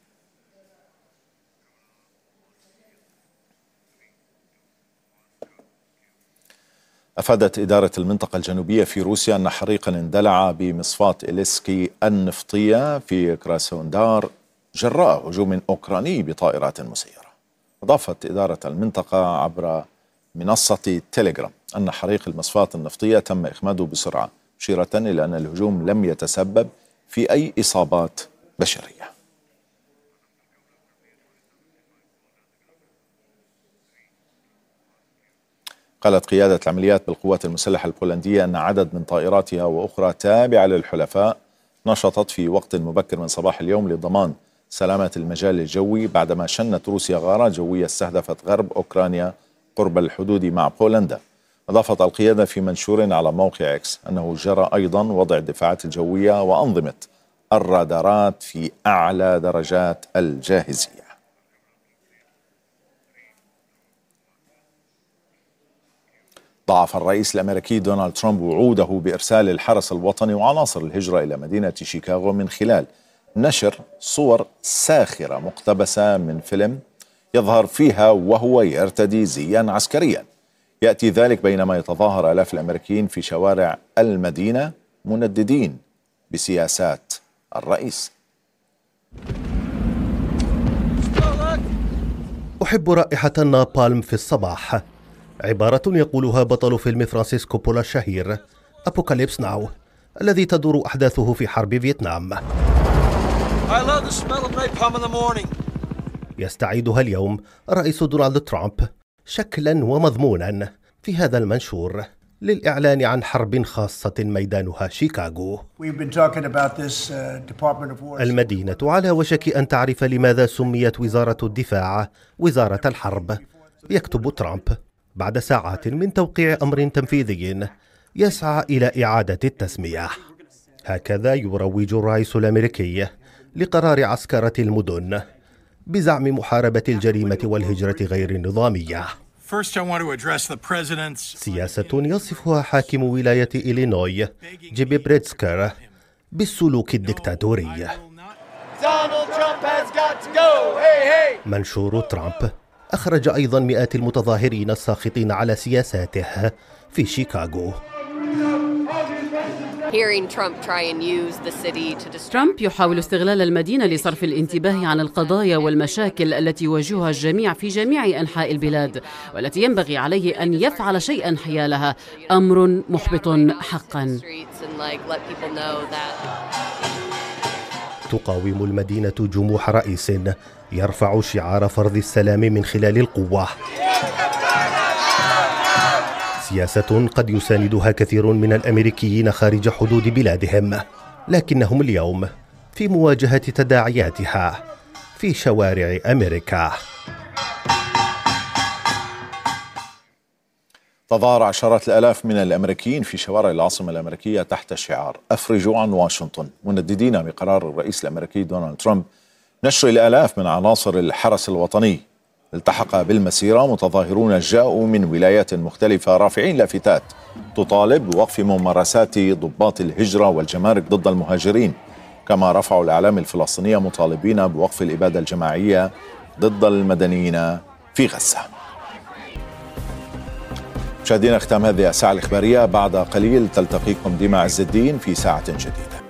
أفادت إدارة المنطقة الجنوبية في روسيا أن حريقا اندلع بمصفاة إليسكي النفطية في كراسوندار جراء هجوم أوكراني بطائرات مسيرة. أضافت إدارة المنطقة عبر منصة تيليجرام أن حريق المصفاة النفطية تم إخماده بسرعة، مشيرة إلى أن الهجوم لم يتسبب في أي إصابات بشرية. قالت قيادة العمليات بالقوات المسلحة البولندية أن عدد من طائراتها وأخرى تابعة للحلفاء نشطت في وقت مبكر من صباح اليوم لضمان سلامة المجال الجوي بعدما شنت روسيا غارات جوية استهدفت غرب أوكرانيا قرب الحدود مع بولندا. أضافت القيادة في منشور على موقع إكس أنه جرى أيضا وضع الدفاعات الجوية وأنظمة الرادارات في أعلى درجات الجاهزية. ضاعف الرئيس الأمريكي دونالد ترامب وعوده بإرسال الحرس الوطني وعناصر الهجرة إلى مدينة شيكاغو من خلال نشر صور ساخرة مقتبسة من فيلم يظهر فيها وهو يرتدي زيا عسكريا. يأتي ذلك بينما يتظاهر آلاف الأمريكيين في شوارع المدينة منددين بسياسات الرئيس. أحب رائحة النابالم في الصباح. عبارة يقولها بطل فيلم فرانسيس كوبولا الشهير أبوكاليبس ناو، الذي تدور أحداثه في حرب فيتنام. يستعيدها اليوم الرئيس دونالد ترامب شكلا ومضمونا في هذا المنشور للإعلان عن حرب خاصة ميدانها شيكاغو. المدينة على وشك أن تعرف لماذا سميت وزارة الدفاع وزارة الحرب. يكتب ترامب بعد ساعات من توقيع أمر تنفيذي يسعى إلى إعادة التسمية. هكذا يروج الرئيس الأمريكي لقرار عسكرة المدن بزعم محاربة الجريمة والهجرة غير النظامية. سياسة يصفها حاكم ولاية إلينوي جيبي بريتسكر بالسلوك الدكتاتوري. منشور ترامب أخرج أيضا مئات المتظاهرين الساخطين على سياساته في شيكاغو. ترامب يحاول استغلال المدينة لصرف الانتباه عن القضايا والمشاكل التي يواجهها الجميع في جميع أنحاء البلاد، والتي ينبغي عليه أن يفعل شيئا حيالها. أمر محبط حقا. تقاوم المدينة جموح رئيس يرفع شعار فرض السلام من خلال القوة. سياسة قد يساندها كثير من الأمريكيين خارج حدود بلادهم، لكنهم اليوم في مواجهة تداعياتها في شوارع أمريكا. تظاهر عشرات الآلاف من الأمريكيين في شوارع العاصمة الأمريكية تحت شعار أفرجوا عن واشنطن، منددين بقرار الرئيس الأمريكي دونالد ترامب نشر الآلاف من عناصر الحرس الوطني. التحق بالمسيرة متظاهرون جاءوا من ولايات مختلفة رافعين لافتات تطالب بوقف ممارسات ضباط الهجرة والجمارك ضد المهاجرين، كما رفعوا الأعلام الفلسطينية مطالبين بوقف الإبادة الجماعية ضد المدنيين في غزة. مشاهدينا، ختام هذه الساعة الإخبارية. بعد قليل تلتقيكم ديما عز الدين في ساعة جديدة.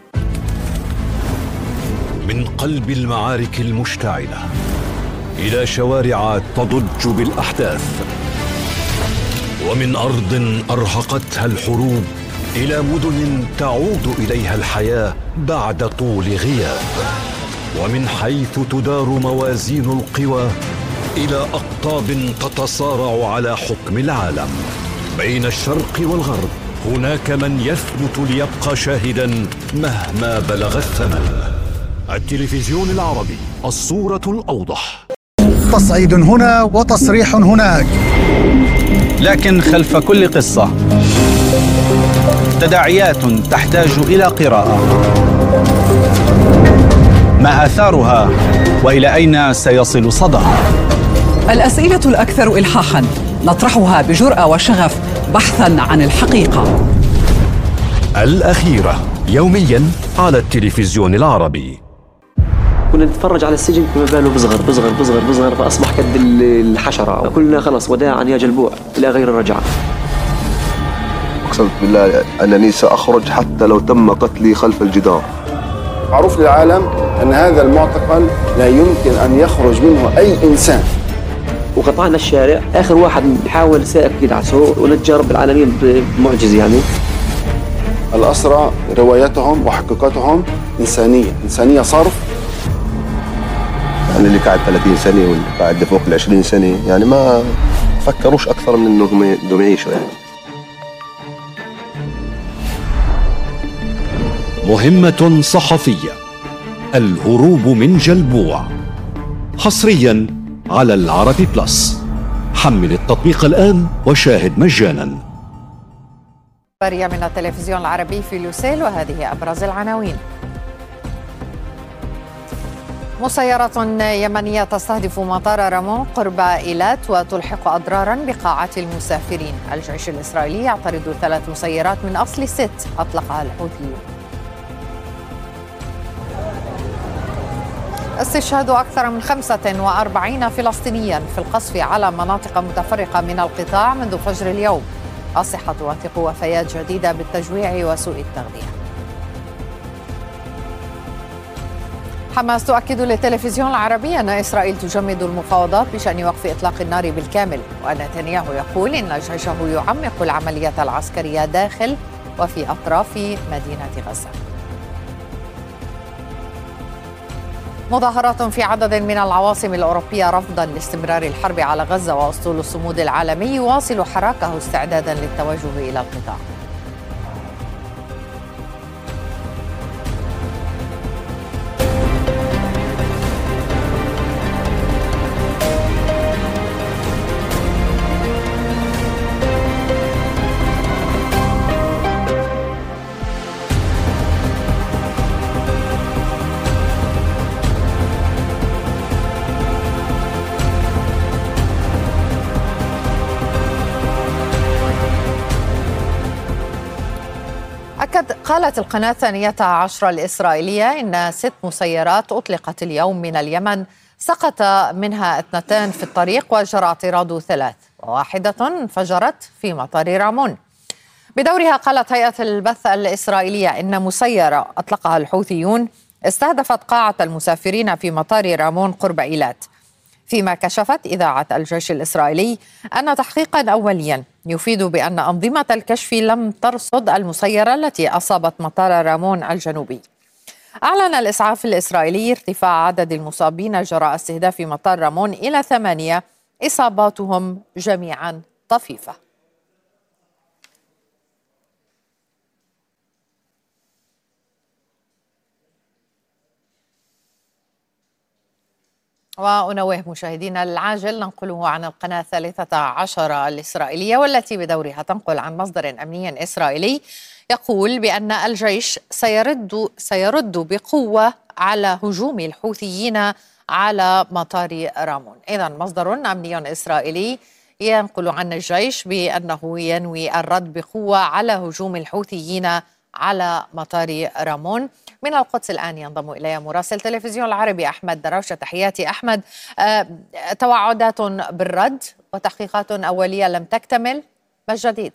من قلب المعارك المشتعلة إلى شوارع تضج بالأحداث، ومن أرض أرهقتها الحروب إلى مدن تعود إليها الحياة بعد طول غياب، ومن حيث تدار موازين القوى إلى أقطاب تتصارع على حكم العالم. بين الشرق والغرب هناك من يثبت ليبقى شاهدا مهما بلغ الثمن. التلفزيون العربي، الصورة الأوضح. تصعيد هنا وتصريح هناك، لكن خلف كل قصة تداعيات تحتاج إلى قراءة. ما آثارها وإلى أين سيصل صداها؟ الأسئلة الأكثر إلحاحاً نطرحها بجرأة وشغف بحثاً عن الحقيقة. الأخيرة يومياً على التلفزيون العربي. كنا نتفرج على السجن كما باله بصغر بصغر بصغر بصغر فأصبح كد الحشرة. قلنا خلاص وداعاً يا جلبوع إلى غير الرجعة. أقسمت بالله أنني سأخرج حتى لو تم قتلي خلف الجدار. معروف للعالم أن هذا المعتقل لا يمكن أن يخرج منه أي إنسان. وقطعنا الشارع، آخر واحد حاول سائق يدعسه ونجى رب العالمين بمعجزة. يعني الأسرى روايتهم وحقيقتهم إنسانية، إنسانية صرف. يعني اللي قاعد ثلاثين سنة واللي قاعد فوق ال عشرين سنة يعني ما فكروش أكثر من إنهم بدهم يعيشوا. يعني مهمة صحفية، الهروب من جلبوع، حصريا على العربي بلس. حمل التطبيق الآن وشاهد مجانا. من التلفزيون العربي في لوسيل، وهذه أبرز العناوين. مسيرة يمنية تستهدف مطار رامون قرب إيلات وتلحق أضرارا بقاعة المسافرين. الجيش الإسرائيلي يعترض ثلاث مسيرات من أصل ست أطلقها الحوثيون. استشهاد أكثر من خمسة وأربعين فلسطينيا في القصف على مناطق متفرقة من القطاع منذ فجر اليوم. الصحة توثق وفيات جديدة بالتجويع وسوء التغذية. حماس تؤكد للتلفزيون العربي أن إسرائيل تجمد المفاوضات بشأن وقف إطلاق النار بالكامل، ونتنياهو يقول إن جيشه يعمق العمليات العسكرية داخل وفي أطراف مدينة غزة. مظاهرات في عدد من العواصم الأوروبية رفضا لاستمرار الحرب على غزة، وأسطول الصمود العالمي يواصل حراكه استعدادا للتوجه إلى القطاع. قالت القناة الثانية عشرة الإسرائيلية إن ست مسيرات أطلقت اليوم من اليمن، سقط منها اثنتان في الطريق وجرى اعتراض ثلاث، وواحدة انفجرت في مطار رامون. بدورها قالت هيئة البث الإسرائيلية إن مسيرة أطلقها الحوثيون استهدفت قاعة المسافرين في مطار رامون قرب إيلات، فيما كشفت إذاعة الجيش الإسرائيلي أن تحقيقا أوليا يفيد بأن أنظمة الكشف لم ترصد المسيرة التي أصابت مطار رامون الجنوبي. أعلن الإسعاف الإسرائيلي ارتفاع عدد المصابين جراء استهداف مطار رامون إلى ثمانية، إصاباتهم جميعا طفيفة. ونوه مشاهدينا العاجل ننقله عن القناة الثالثة عشرة الإسرائيلية، والتي بدورها تنقل عن مصدر أمني إسرائيلي يقول بأن الجيش سيرد سيرد بقوة على هجوم الحوثيين على مطار رامون. إذن مصدر أمني إسرائيلي ينقل عن الجيش بأنه ينوي الرد بقوة على هجوم الحوثيين على مطار رامون. من القدس الآن ينضم إلي مراسل تلفزيون العربي أحمد دراوشة. تحياتي أحمد. أه توعدات بالرد وتحقيقات أولية لم تكتمل، ما الجديد؟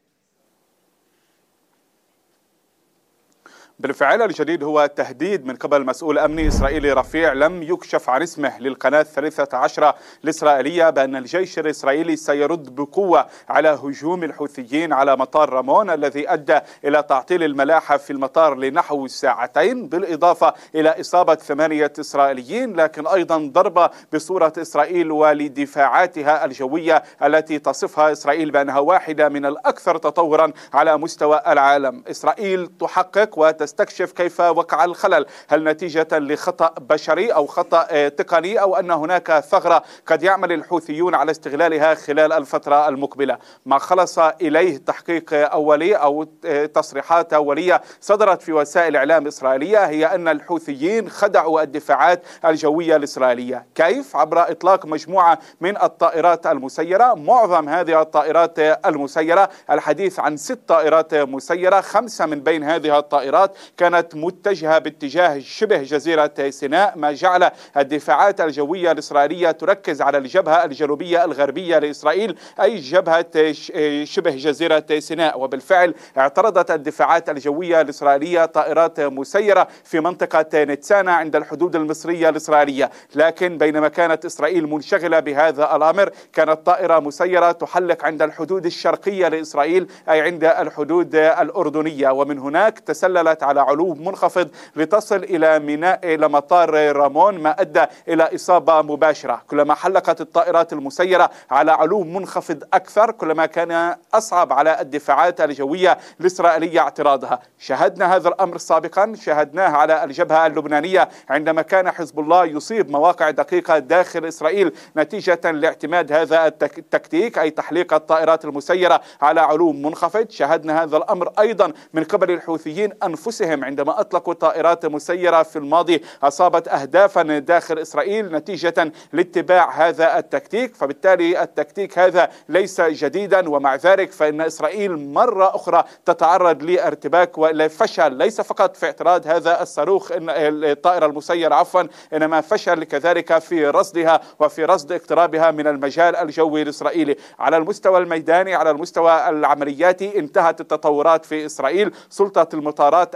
بالفعل الجديد هو تهديد من قبل مسؤول أمني إسرائيلي رفيع لم يكشف عن اسمه للقناة الثالثة عشرة الإسرائيلية بأن الجيش الإسرائيلي سيرد بقوة على هجوم الحوثيين على مطار رامون الذي أدى إلى تعطيل الملاحة في المطار لنحو ساعتين، بالإضافة إلى إصابة ثمانية إسرائيليين، لكن أيضا ضربة بصورة إسرائيل ولدفاعاتها الجوية التي تصفها إسرائيل بأنها واحدة من الأكثر تطورا على مستوى العالم. إسرائيل تحقق وت تستكشف كيف وقع الخلل، هل نتيجة لخطأ بشري أو خطأ تقني أو أن هناك ثغرة قد يعمل الحوثيون على استغلالها خلال الفترة المقبلة. ما خلص إليه تحقيق أولي أو تصريحات أولية صدرت في وسائل إعلام إسرائيلية هي أن الحوثيين خدعوا الدفاعات الجوية الإسرائيلية. كيف؟ عبر إطلاق مجموعة من الطائرات المسيرة. معظم هذه الطائرات المسيرة، الحديث عن ست طائرات مسيرة، خمسة من بين هذه الطائرات كانت متجهة باتجاه شبه جزيرة سيناء، ما جعل الدفاعات الجوية الإسرائيلية تركز على الجبهة الجنوبية الغربية لإسرائيل، أي جبهة شبه جزيرة سيناء. وبالفعل اعترضت الدفاعات الجوية الإسرائيلية طائرات مسيرة في منطقة نتسانا عند الحدود المصرية الإسرائيلية، لكن بينما كانت إسرائيل منشغلة بهذا الأمر كانت طائرة مسيرة تحلق عند الحدود الشرقية لإسرائيل، أي عند الحدود الأردنية، ومن هناك تسللت على علو منخفض لتصل إلى ميناء إلى مطار رامون، ما أدى إلى إصابة مباشرة. كلما حلقت الطائرات المسيرة على علو منخفض أكثر كلما كان أصعب على الدفاعات الجوية الإسرائيلية اعتراضها. شاهدنا هذا الأمر سابقا، شاهدناه على الجبهة اللبنانية عندما كان حزب الله يصيب مواقع دقيقة داخل إسرائيل نتيجة لاعتماد هذا التكتيك، أي تحليق الطائرات المسيرة على علو منخفض. شاهدنا هذا الأمر أيضا من قبل الحوثيين أنفسهم عندما أطلقوا طائرات مسيرة في الماضي أصابت أهدافا داخل إسرائيل نتيجة لاتباع هذا التكتيك. فبالتالي التكتيك هذا ليس جديدا، ومع ذلك فإن إسرائيل مرة أخرى تتعرض لارتباك ولفشل، ليس فقط في اعتراض هذا الصاروخ الطائرة المسيرة عفوا، إنما فشل كذلك في رصدها وفي رصد اقترابها من المجال الجوي الإسرائيلي. على المستوى الميداني، على المستوى العملياتي، انتهت التطورات في إسرائيل. سلطة المطارات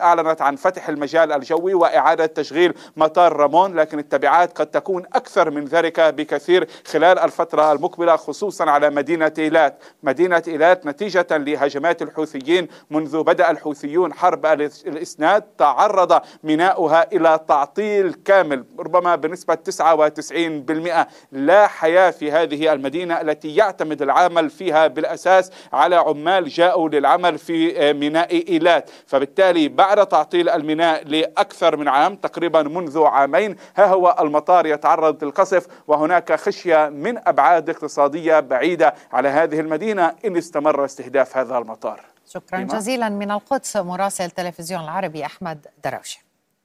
أعلنت عن فتح المجال الجوي وإعادة تشغيل مطار رامون، لكن التبعات قد تكون أكثر من ذلك بكثير خلال الفترة المقبلة، خصوصا على مدينة إيلات. مدينة إيلات نتيجة لهجمات الحوثيين منذ بدأ الحوثيون حرب الإسناد تعرض ميناؤها إلى تعطيل كامل ربما بنسبة تسعة وتسعين بالمئة. لا حياة في هذه المدينة التي يعتمد العمل فيها بالأساس على عمال جاءوا للعمل في ميناء إيلات، فبالتالي بعد تعطيل الميناء لأكثر من عام تقريبا منذ عامين ها هو المطار يتعرض للقصف، وهناك خشية من أبعاد اقتصادية بعيدة على هذه المدينة إن استمر استهداف هذا المطار. شكرا جزيلا من القدس مراسل التلفزيون العربي أحمد دراوشي.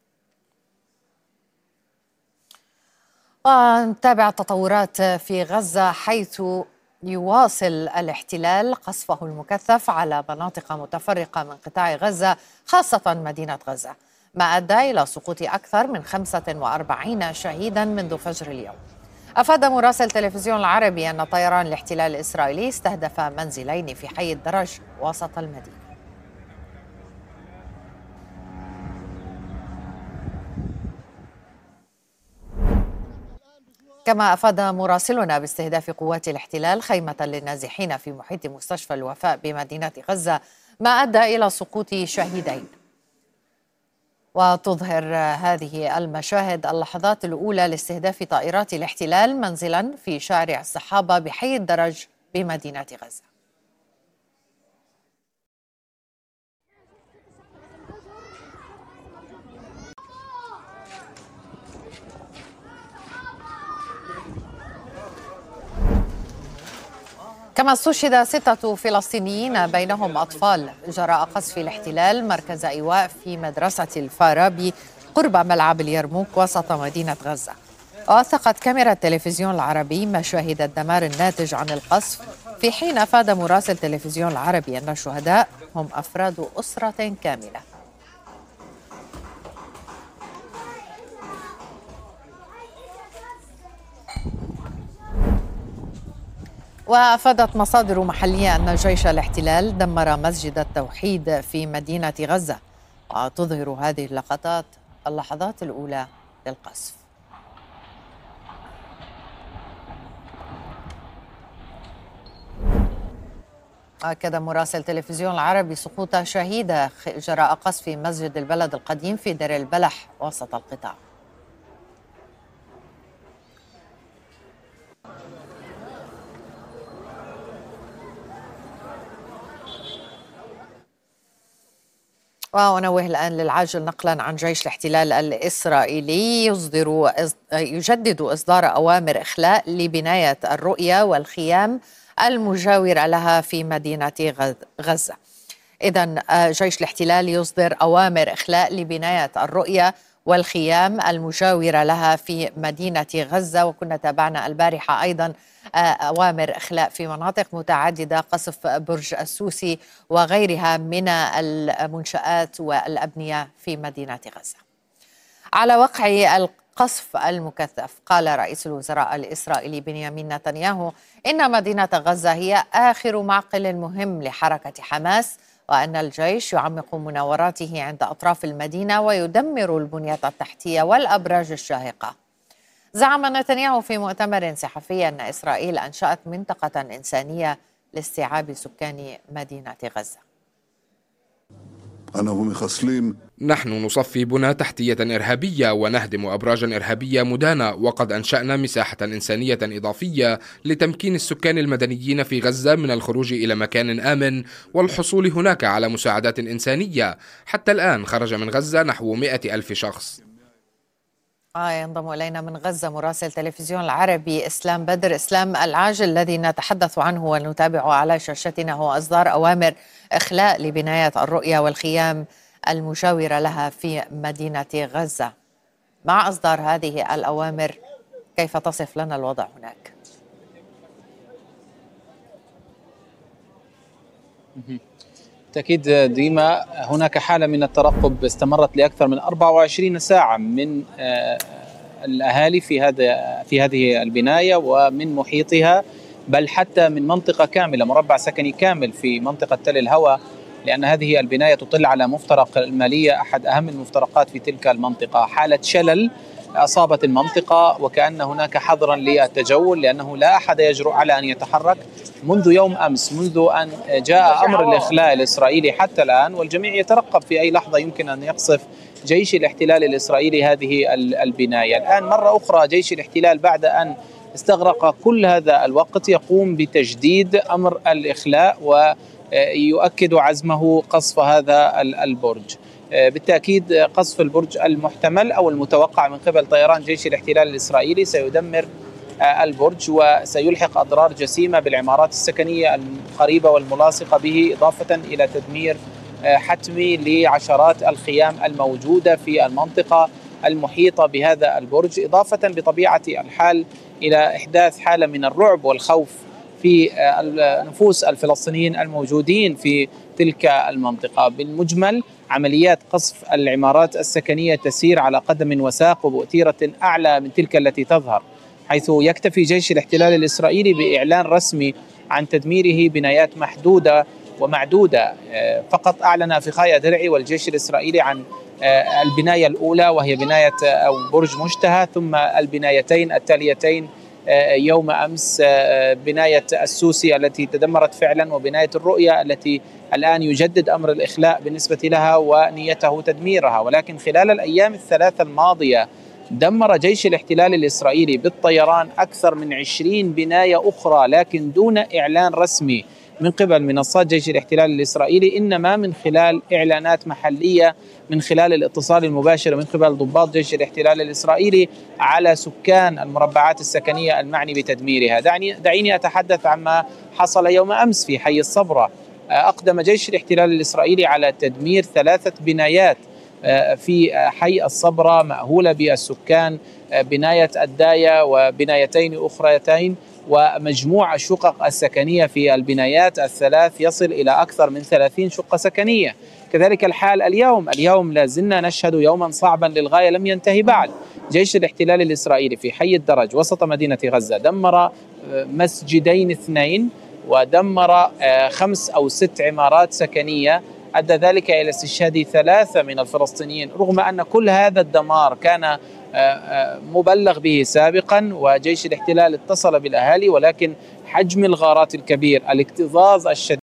ونتابع التطورات في غزة، حيث يواصل الاحتلال قصفه المكثف على مناطق متفرقة من قطاع غزة خاصة مدينة غزة، ما أدى إلى سقوط أكثر من خمسة وأربعين شهيدا منذ فجر اليوم. أفاد مراسل التلفزيون العربي أن طيران الاحتلال الإسرائيلي استهدف منزلين في حي الدرج وسط المدينة. كما أفاد مراسلنا باستهداف قوات الاحتلال خيمة للنازحين في محيط مستشفى الوفاء بمدينة غزة، ما أدى إلى سقوط شهيدين. وتظهر هذه المشاهد اللحظات الأولى لاستهداف طائرات الاحتلال منزلا في شارع الصحابة بحي الدرج بمدينة غزة. كما استشهد ستة فلسطينيين بينهم أطفال جراء قصف الاحتلال مركز إيواء في مدرسة الفارابي قرب ملعب اليرموك وسط مدينة غزة. وثقت كاميرا التلفزيون العربي مشاهد الدمار الناتج عن القصف، في حين أفاد مراسل التلفزيون العربي أن الشهداء هم أفراد أسرة كاملة. وأفادت مصادر محلية أن جيش الاحتلال دمر مسجد التوحيد في مدينة غزة. وتظهر هذه اللقطات اللحظات الأولى للقصف. أكد مراسل تلفزيون العربي سقوط شهيدة جراء قصف مسجد البلد القديم في دير البلح وسط القطاع. ونوه الآن للعاجل نقلا عن جيش الاحتلال الإسرائيلي يصدر يجدد إصدار أوامر إخلاء لبناية الرؤية والخيام المجاورة لها في مدينة غزة. إذن جيش الاحتلال يصدر أوامر إخلاء لبناية الرؤية والخيام المجاورة لها في مدينة غزة. وكنا تابعنا البارحة أيضا أوامر إخلاء في مناطق متعددة، قصف برج السوسي وغيرها من المنشآت والأبنية في مدينة غزة. على وقع القصف المكثف قال رئيس الوزراء الإسرائيلي بنيامين نتنياهو إن مدينة غزة هي آخر معقل مهم لحركة حماس، وأن الجيش يعمق مناوراته عند أطراف المدينة ويدمر البنية التحتية والأبراج الشاهقة. زعم نتنياهو في مؤتمر صحفي أن إسرائيل أنشأت منطقة إنسانية لاستيعاب سكان مدينة غزة. نحن نصفي بنى تحتية إرهابية ونهدم أبراجا إرهابية مدانة، وقد أنشأنا مساحة إنسانية إضافية لتمكين السكان المدنيين في غزة من الخروج إلى مكان آمن والحصول هناك على مساعدات إنسانية. حتى الآن خرج من غزة نحو مئة ألف شخص. آه ينضم إلينا من غزة مراسل تلفزيون العربي إسلام بدر. إسلام، العاجل الذي نتحدث عنه ونتابعه على شاشتنا هو إصدار أوامر إخلاء لبناية الرؤية والخيام المجاورة لها في مدينة غزة. مع إصدار هذه الأوامر كيف تصف لنا الوضع هناك؟ بالتأكيد ديما هناك حالة من الترقب استمرت لأكثر من أربع وعشرين ساعة من الأهالي في هذا في هذه البناية ومن محيطها، بل حتى من منطقة كاملة، مربع سكني كامل في منطقة تل الهوى لأن هذه البناية تطل على مفترق المالية، أحد أهم المفترقات في تلك المنطقة. حالة شلل أصابت المنطقة وكأن هناك حظرا للتجول، لأنه لا أحد يجرؤ على أن يتحرك منذ يوم أمس، منذ أن جاء أمر الإخلاء الإسرائيلي حتى الآن، والجميع يترقب في أي لحظة يمكن أن يقصف جيش الاحتلال الإسرائيلي هذه البناية. الآن مرة أخرى جيش الاحتلال بعد أن استغرق كل هذا الوقت يقوم بتجديد أمر الإخلاء ويؤكد عزمه قصف هذا البرج. بالتأكيد قصف البرج المحتمل أو المتوقع من قبل طيران جيش الاحتلال الإسرائيلي سيدمر البرج وسيلحق أضرار جسيمة بالعمارات السكنية القريبة والملاصقة به، إضافة إلى تدمير حتمي لعشرات الخيام الموجودة في المنطقة المحيطة بهذا البرج، إضافة بطبيعة الحال إلى إحداث حالة من الرعب والخوف في نفوس الفلسطينيين الموجودين في تلك المنطقة. بالمجمل عمليات قصف العمارات السكنية تسير على قدم وساق وبؤتيرة أعلى من تلك التي تظهر، حيث يكتفي جيش الاحتلال الإسرائيلي بإعلان رسمي عن تدميره بنايات محدودة ومعدودة. فقط أعلن أفيخاي أدرعي والجيش الإسرائيلي عن البناية الأولى وهي بناية أو برج مشتهى، ثم البنايتين التاليتين يوم أمس بناية السوسي التي تدمرت فعلا، وبناية الرؤية التي الآن يجدد أمر الإخلاء بالنسبة لها ونيته تدميرها. ولكن خلال الأيام الثلاثة الماضية دمر جيش الاحتلال الإسرائيلي بالطيران أكثر من عشرين بناية أخرى، لكن دون إعلان رسمي من قبل منصات جيش الاحتلال الإسرائيلي، إنما من خلال إعلانات محلية من خلال الاتصال المباشر من قبل ضباط جيش الاحتلال الإسرائيلي على سكان المربعات السكنية المعني بتدميرها. دعني دعيني أتحدث عما حصل يوم أمس في حي الصبرة. أقدم جيش الاحتلال الإسرائيلي على تدمير ثلاثة بنايات في حي الصبرة مأهولة بالسكان، بناية الداية وبنايتين أخريتين، ومجموع الشقق السكنية في البنايات الثلاث يصل إلى أكثر من ثلاثين شقة سكنية. كذلك الحال اليوم اليوم لازلنا نشهد يوما صعبا للغاية لم ينتهي بعد. جيش الاحتلال الإسرائيلي في حي الدرج وسط مدينة غزة دمر مسجدين اثنين ودمر خمس أو ست عمارات سكنية، أدى ذلك إلى استشهاد ثلاثة من الفلسطينيين، رغم أن كل هذا الدمار كان مبلغ به سابقا وجيش الاحتلال اتصل بالأهالي، ولكن حجم الغارات الكبير، الاكتظاظ الشديد،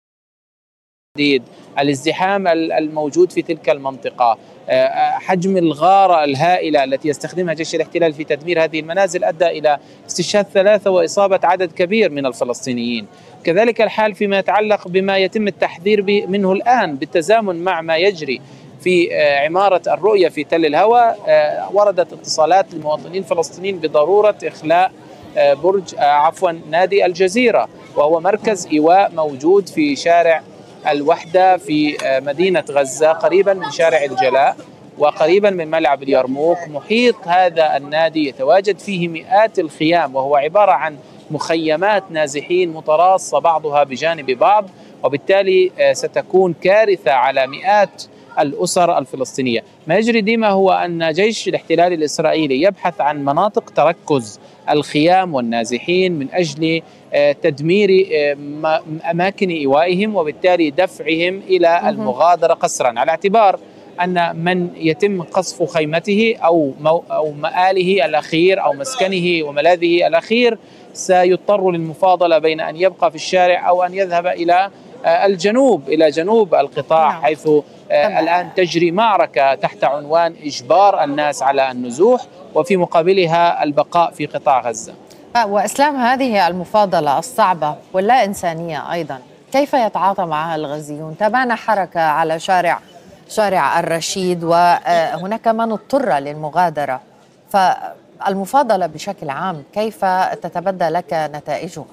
الازدحام الموجود في تلك المنطقة، حجم الغارة الهائلة التي يستخدمها جيش الاحتلال في تدمير هذه المنازل أدى إلى استشهاد ثلاثة وإصابة عدد كبير من الفلسطينيين. كذلك الحال فيما يتعلق بما يتم التحذير منه الآن بالتزامن مع ما يجري في عمارة الرؤية في تل الهوى. وردت اتصالات للمواطنين الفلسطينيين بضرورة إخلاء برج عفوا نادي الجزيرة، وهو مركز إيواء موجود في شارع الوحدة في مدينة غزة قريبا من شارع الجلاء وقريبا من ملعب اليرموك. محيط هذا النادي يتواجد فيه مئات الخيام، وهو عبارة عن مخيمات نازحين متراصة بعضها بجانب بعض، وبالتالي ستكون كارثة على مئات الأسر الفلسطينية. ما يجري ديما هو أن جيش الاحتلال الإسرائيلي يبحث عن مناطق تركز الخيام والنازحين من أجل تدمير أماكن إيوائهم وبالتالي دفعهم إلى المغادرة قسرا، على اعتبار أن من يتم قصف خيمته أو أو مآله الأخير أو مسكنه وملاذه الأخير سيضطر للمفاضلة بين أن يبقى في الشارع أو أن يذهب إلى الجنوب إلى جنوب القطاع، حيث الآن تجري معركة تحت عنوان إجبار الناس على النزوح وفي مقابلها البقاء في قطاع غزة. وإسلام، هذه المفاضلة الصعبة واللا إنسانية أيضا كيف يتعاطى معها الغزيون؟ تابعنا حركة على شارع شارع الرشيد وهناك من اضطر للمغادرة، فالمفاضلة بشكل عام كيف تتبدى لك نتائجها؟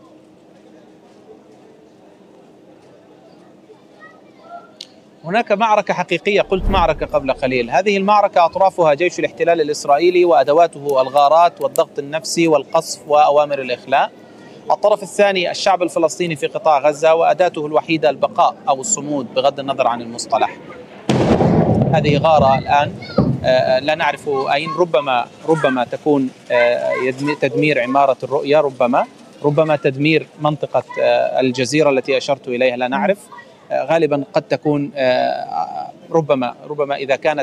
هناك معركة حقيقية، قلت معركة قبل قليل. هذه المعركة أطرافها جيش الاحتلال الإسرائيلي وأدواته الغارات والضغط النفسي والقصف وأوامر الإخلاء. الطرف الثاني الشعب الفلسطيني في قطاع غزة وأداته الوحيدة البقاء أو الصمود بغض النظر عن المصطلح. هذه غارة الآن لا نعرف أين، ربما ربما تكون تدمير عمارة الرؤية، ربما ربما تدمير منطقة الجزيرة التي أشرت إليها، لا نعرف. غالبا قد تكون ربما ربما إذا كانت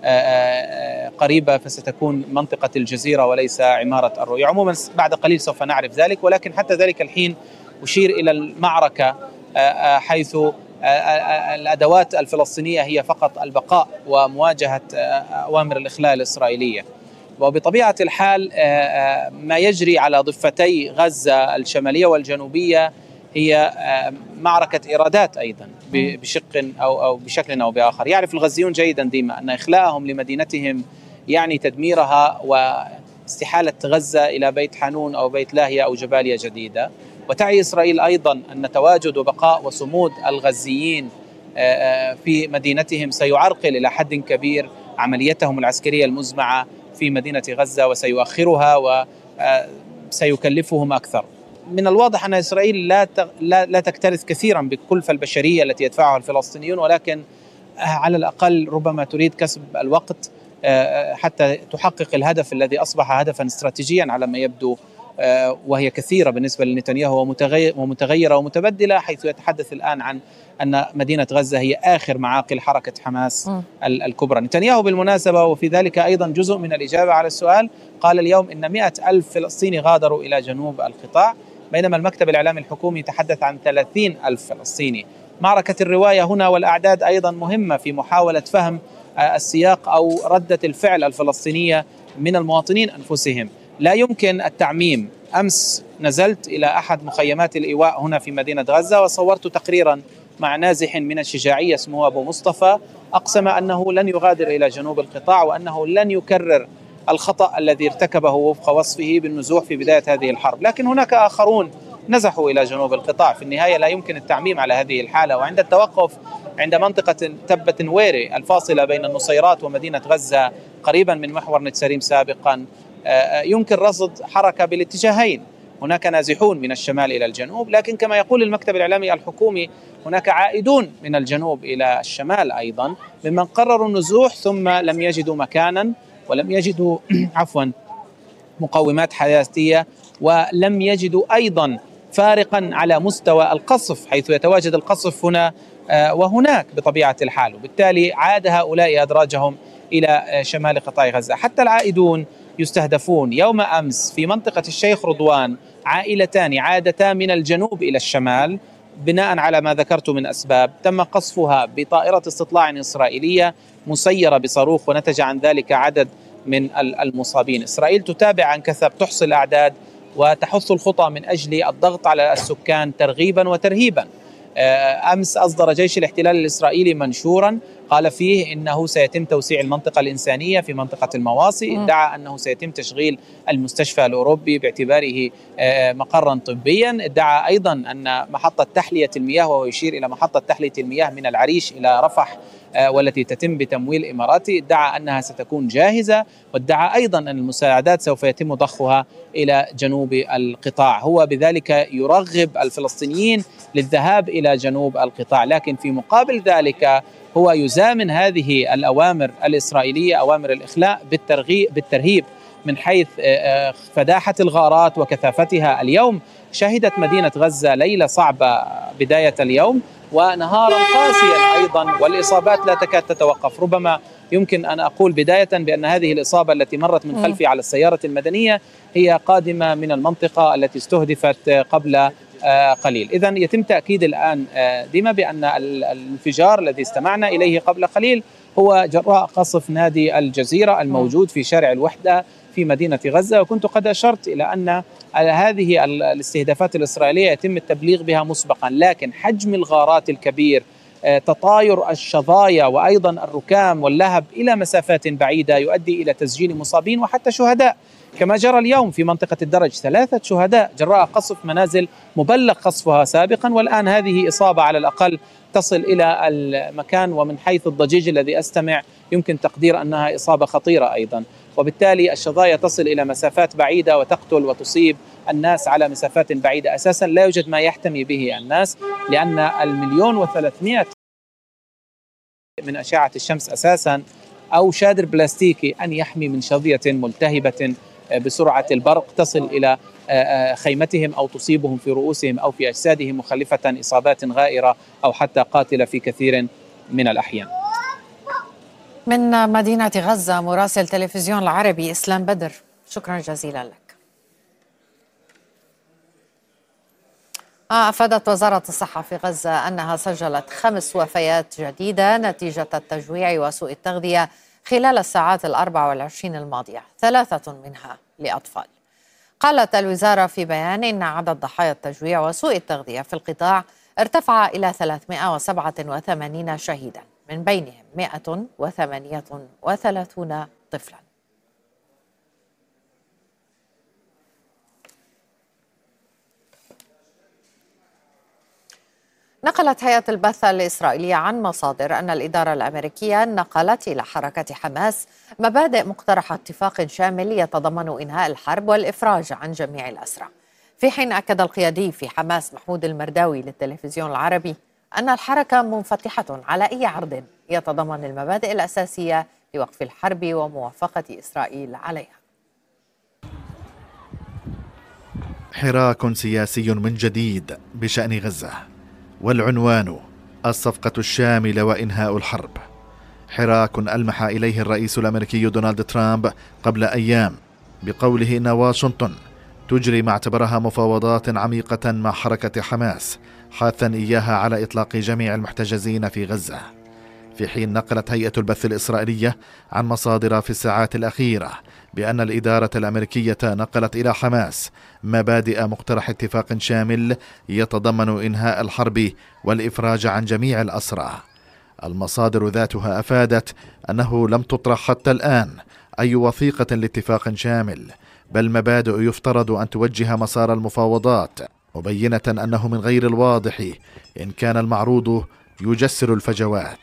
قريبة فستكون منطقة الجزيرة وليس عمارة الرؤية. عموما بعد قليل سوف نعرف ذلك، ولكن حتى ذلك الحين أشير إلى المعركة حيث الأدوات الفلسطينية هي فقط البقاء ومواجهة أوامر الإخلال الإسرائيلية. وبطبيعة الحال ما يجري على ضفتي غزة الشمالية والجنوبية هي معركة إيرادات أيضا بشق أو أو بشكل أو بآخر. يعرف الغزيون جيدا ديما أن إخلاءهم لمدينتهم يعني تدميرها واستحالة غزة إلى بيت حانون أو بيت لاهيا أو جباليا جديدة. وتعي إسرائيل أيضا أن تواجد وبقاء وصمود الغزيين في مدينتهم سيعرقل إلى حد كبير عمليتهم العسكرية المزمعة في مدينة غزة وسيؤخرها وسيكلفهم أكثر. من الواضح أن إسرائيل لا لا تكترث كثيرا بالكلفة البشرية التي يدفعها الفلسطينيون، ولكن على الأقل ربما تريد كسب الوقت حتى تحقق الهدف الذي أصبح هدفا استراتيجيا على ما يبدو، وهي كثيرة بالنسبة لنتنياهو ومتغيرة ومتبدلة، حيث يتحدث الآن عن أن مدينة غزة هي آخر معاقل حركة حماس م. الكبرى. نتنياهو بالمناسبة وفي ذلك أيضا جزء من الإجابة على السؤال قال اليوم إن مئة ألف فلسطيني غادروا إلى جنوب القطاع، بينما المكتب الإعلامي الحكومي تحدث عن ثلاثين ألف فلسطيني. معركة الرواية هنا والأعداد أيضا مهمة في محاولة فهم السياق أو ردة الفعل الفلسطينية من المواطنين أنفسهم. لا يمكن التعميم. أمس نزلت إلى أحد مخيمات الإيواء هنا في مدينة غزة وصورت تقريرا مع نازح من الشجاعية اسمه أبو مصطفى، أقسم أنه لن يغادر إلى جنوب القطاع وأنه لن يكرر الخطأ الذي ارتكبه وفق وصفه بالنزوح في بداية هذه الحرب. لكن هناك آخرون نزحوا إلى جنوب القطاع. في النهاية لا يمكن التعميم على هذه الحالة. وعند التوقف عند منطقة تبة نويري الفاصلة بين النصيرات ومدينة غزة قريبا من محور نتساريم سابقا يمكن رصد حركة بالاتجاهين. هناك نازحون من الشمال إلى الجنوب، لكن كما يقول المكتب الإعلامي الحكومي هناك عائدون من الجنوب إلى الشمال أيضا ممن قرروا النزوح ثم لم يجدوا مكانا ولم يجدوا عفوا مقومات حياتية ولم يجدوا أيضا فارقا على مستوى القصف، حيث يتواجد القصف هنا وهناك بطبيعة الحال، وبالتالي عاد هؤلاء أدراجهم إلى شمال قطاع غزة. حتى العائدون يستهدفون. يوم أمس في منطقة الشيخ رضوان عائلتان عادتا من الجنوب إلى الشمال بناء على ما ذكرت من أسباب، تم قصفها بطائرة استطلاع إسرائيلية مسيرة بصاروخ ونتج عن ذلك عدد من المصابين. إسرائيل تتابع عن كثب، تحصي الأعداد وتحث الخطى من أجل الضغط على السكان ترغيبا وترهيبا. أمس أصدر جيش الاحتلال الإسرائيلي منشورا قال فيه إنه سيتم توسيع المنطقة الإنسانية في منطقة المواصي، ادعى أنه سيتم تشغيل المستشفى الأوروبي باعتباره مقرا طبيا، ادعى أيضا أن محطة تحلية المياه، وهو يشير إلى محطة تحلية المياه من العريش إلى رفح والتي تتم بتمويل إماراتي، ادعى أنها ستكون جاهزة، وادعى أيضا أن المساعدات سوف يتم ضخها إلى جنوب القطاع. هو بذلك يرغب الفلسطينيين للذهاب إلى جنوب القطاع، لكن في مقابل ذلك هو يزامن هذه الأوامر الإسرائيلية أوامر الإخلاء بالترهيب من حيث فداحة الغارات وكثافتها. اليوم شهدت مدينة غزة ليلة صعبة بداية اليوم ونهارا قاسيا أيضا، والإصابات لا تكاد تتوقف. ربما يمكن أن أقول بداية بأن هذه الإصابة التي مرت من خلفي على السيارة المدنية هي قادمة من المنطقة التي استهدفت قبل قليل. إذن يتم تأكيد الآن ديما بأن الانفجار الذي استمعنا إليه قبل قليل هو جراء قصف نادي الجزيرة الموجود في شارع الوحدة في مدينة غزة، وكنت قد أشرت إلى أن هذه الاستهدافات الإسرائيلية يتم التبليغ بها مسبقا، لكن حجم الغارات الكبير، تطاير الشظايا وأيضا الركام واللهب إلى مسافات بعيدة يؤدي إلى تسجيل مصابين وحتى شهداء، كما جرى اليوم في منطقة الدرج ثلاثة شهداء جراء قصف منازل مبلغ قصفها سابقا، والآن هذه إصابة على الأقل تصل إلى المكان، ومن حيث الضجيج الذي أستمع يمكن تقدير أنها إصابة خطيرة أيضا، وبالتالي الشظايا تصل إلى مسافات بعيدة وتقتل وتصيب الناس على مسافات بعيدة. أساسا لا يوجد ما يحتمي به الناس، لأن المليون وثلاثمائة من أشعة الشمس أساسا أو شادر بلاستيكي أن يحمي من شظية ملتهبة بسرعة البرق تصل إلى خيمتهم أو تصيبهم في رؤوسهم أو في أجسادهم، مخلفة إصابات غائرة أو حتى قاتلة في كثير من الأحيان. من مدينة غزة مراسل تلفزيون العربي إسلام بدر، شكرا جزيلا لك. أفادت وزارة الصحة في غزة أنها سجلت خمس وفيات جديدة نتيجة التجويع وسوء التغذية خلال الساعات الأربع والعشرين الماضية، ثلاثة منها لأطفال. قالت الوزارة في بيان إن عدد ضحايا التجويع وسوء التغذية في القطاع ارتفع إلى ثلاثمائة وسبعة وثمانين شهيدا، من بينهم مائة وثمانية وثلاثون طفلا. نقلت هيئة البث الإسرائيلية عن مصادر أن الإدارة الأمريكية نقلت إلى حركة حماس مبادئ مقترح اتفاق شامل يتضمن إنهاء الحرب والإفراج عن جميع الأسرى، في حين أكد القيادي في حماس محمود المرداوي للتلفزيون العربي أن الحركة منفتحة على أي عرض يتضمن المبادئ الأساسية لوقف الحرب وموافقة إسرائيل عليها. حراك سياسي من جديد بشأن غزة، والعنوان الصفقة الشاملة وإنهاء الحرب. حراك ألمح إليه الرئيس الأمريكي دونالد ترامب قبل أيام بقوله إن واشنطن تجري ما اعتبرها مفاوضات عميقة مع حركة حماس، حاثا إياها على إطلاق جميع المحتجزين في غزة، في حين نقلت هيئة البث الإسرائيلية عن مصادر في الساعات الأخيرة بأن الإدارة الأمريكية نقلت إلى حماس مبادئ مقترح اتفاق شامل يتضمن إنهاء الحرب والإفراج عن جميع الأسرى. المصادر ذاتها أفادت أنه لم تطرح حتى الآن أي وثيقة لاتفاق شامل، بل مبادئ يفترض أن توجه مسار المفاوضات، مبينة أنه من غير الواضح إن كان المعروض يجسر الفجوات.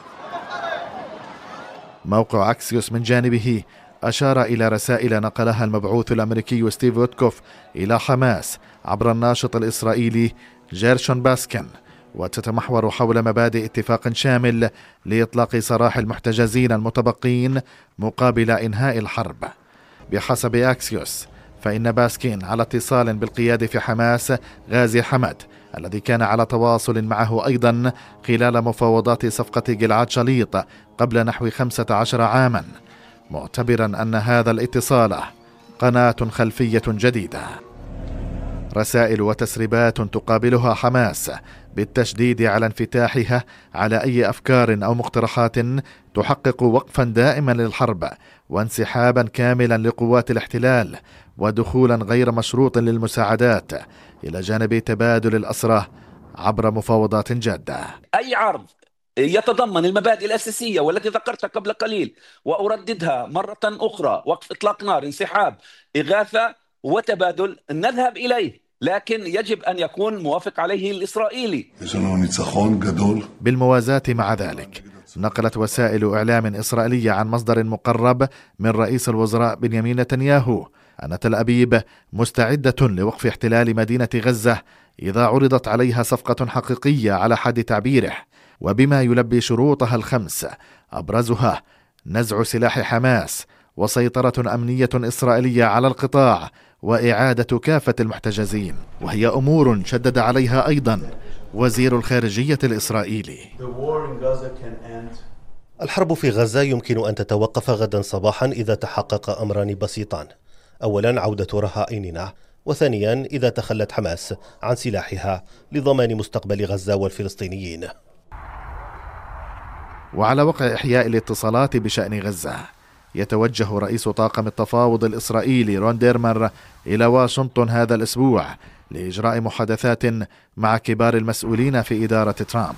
موقع أكسيوس من جانبه أشار إلى رسائل نقلها المبعوث الأمريكي ستيف ويتكوف إلى حماس عبر الناشط الإسرائيلي جيرشون باسكن، وتتمحور حول مبادئ اتفاق شامل لإطلاق سراح المحتجزين المتبقين مقابل إنهاء الحرب. بحسب أكسيوس فإن باسكين على اتصال بالقيادة في حماس غازي حمد، الذي كان على تواصل معه أيضا خلال مفاوضات صفقة جلعاد شليط قبل نحو خمسة عشر عاما، معتبرا أن هذا الاتصال قناة خلفية جديدة. رسائل وتسريبات تقابلها حماس بالتشديد على انفتاحها على أي أفكار أو مقترحات تحقق وقفا دائما للحرب وانسحابا كاملا لقوات الاحتلال ودخولا غير مشروط للمساعدات، إلى جانب تبادل الأسرى عبر مفاوضات جادة. أي عرض يتضمن المبادئ الأساسية والتي ذكرتها قبل قليل وأرددها مرة أخرى: وقف إطلاق نار، انسحاب، إغاثة وتبادل، نذهب إليه، لكن يجب أن يكون موافق عليه الإسرائيلي. بالموازاة مع ذلك، نقلت وسائل إعلام إسرائيلية عن مصدر مقرب من رئيس الوزراء بنيامين نتنياهو أن تل أبيب مستعدة لوقف احتلال مدينة غزة إذا عرضت عليها صفقة حقيقية على حد تعبيره، وبما يلبي شروطها الخمس، أبرزها نزع سلاح حماس وسيطرة أمنية إسرائيلية على القطاع وإعادة كافة المحتجزين، وهي أمور شدد عليها أيضا وزير الخارجية الإسرائيلي. الحرب في غزة يمكن أن تتوقف غدا صباحا إذا تحقق أمران بسيطان: أولا عودة رهائننا، وثانيا إذا تخلت حماس عن سلاحها لضمان مستقبل غزة والفلسطينيين. وعلى وقع إحياء الاتصالات بشأن غزة، يتوجه رئيس طاقم التفاوض الإسرائيلي رون ديرمر إلى واشنطن هذا الأسبوع لإجراء محادثات مع كبار المسؤولين في إدارة ترامب.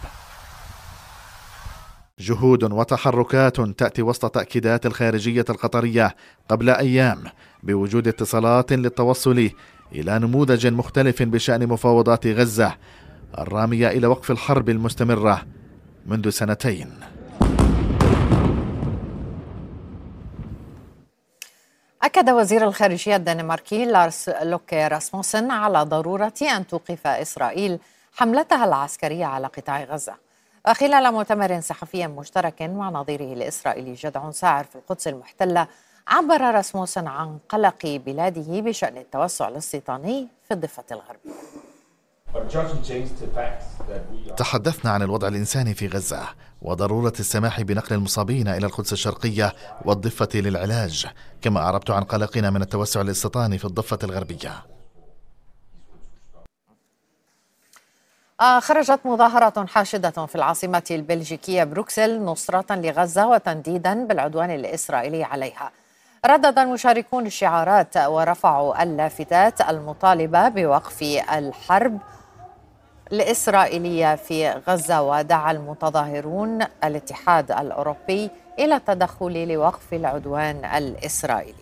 جهود وتحركات تأتي وسط تأكيدات الخارجية القطرية قبل أيام بوجود اتصالات للتوصل إلى نموذج مختلف بشأن مفاوضات غزة الرامية إلى وقف الحرب المستمرة منذ سنتين. أكد وزير الخارجية الدنماركي لارس لوكي راسموسن على ضرورة أن توقف إسرائيل حملتها العسكرية على قطاع غزة خلال مؤتمر صحفي مشترك مع نظيره الإسرائيلي جدعون ساعر في القدس المحتلة عبر راسموسن عن قلق بلاده بشأن التوسع الاستيطاني في الضفة الغربية. تحدثنا عن الوضع الإنساني في غزة وضرورة السماح بنقل المصابين إلى القدس الشرقية والضفة للعلاج، كما أعربت عن قلقنا من التوسع الاستيطاني في الضفة الغربية. خرجت مظاهرة حاشدة في العاصمة البلجيكية بروكسل نصرة لغزة وتنديدا بالعدوان الإسرائيلي عليها. ردد المشاركون الشعارات ورفعوا اللافتات المطالبة بوقف الحرب الإسرائيلية في غزة، ودعا المتظاهرون الاتحاد الأوروبي إلى التدخل لوقف العدوان الإسرائيلي.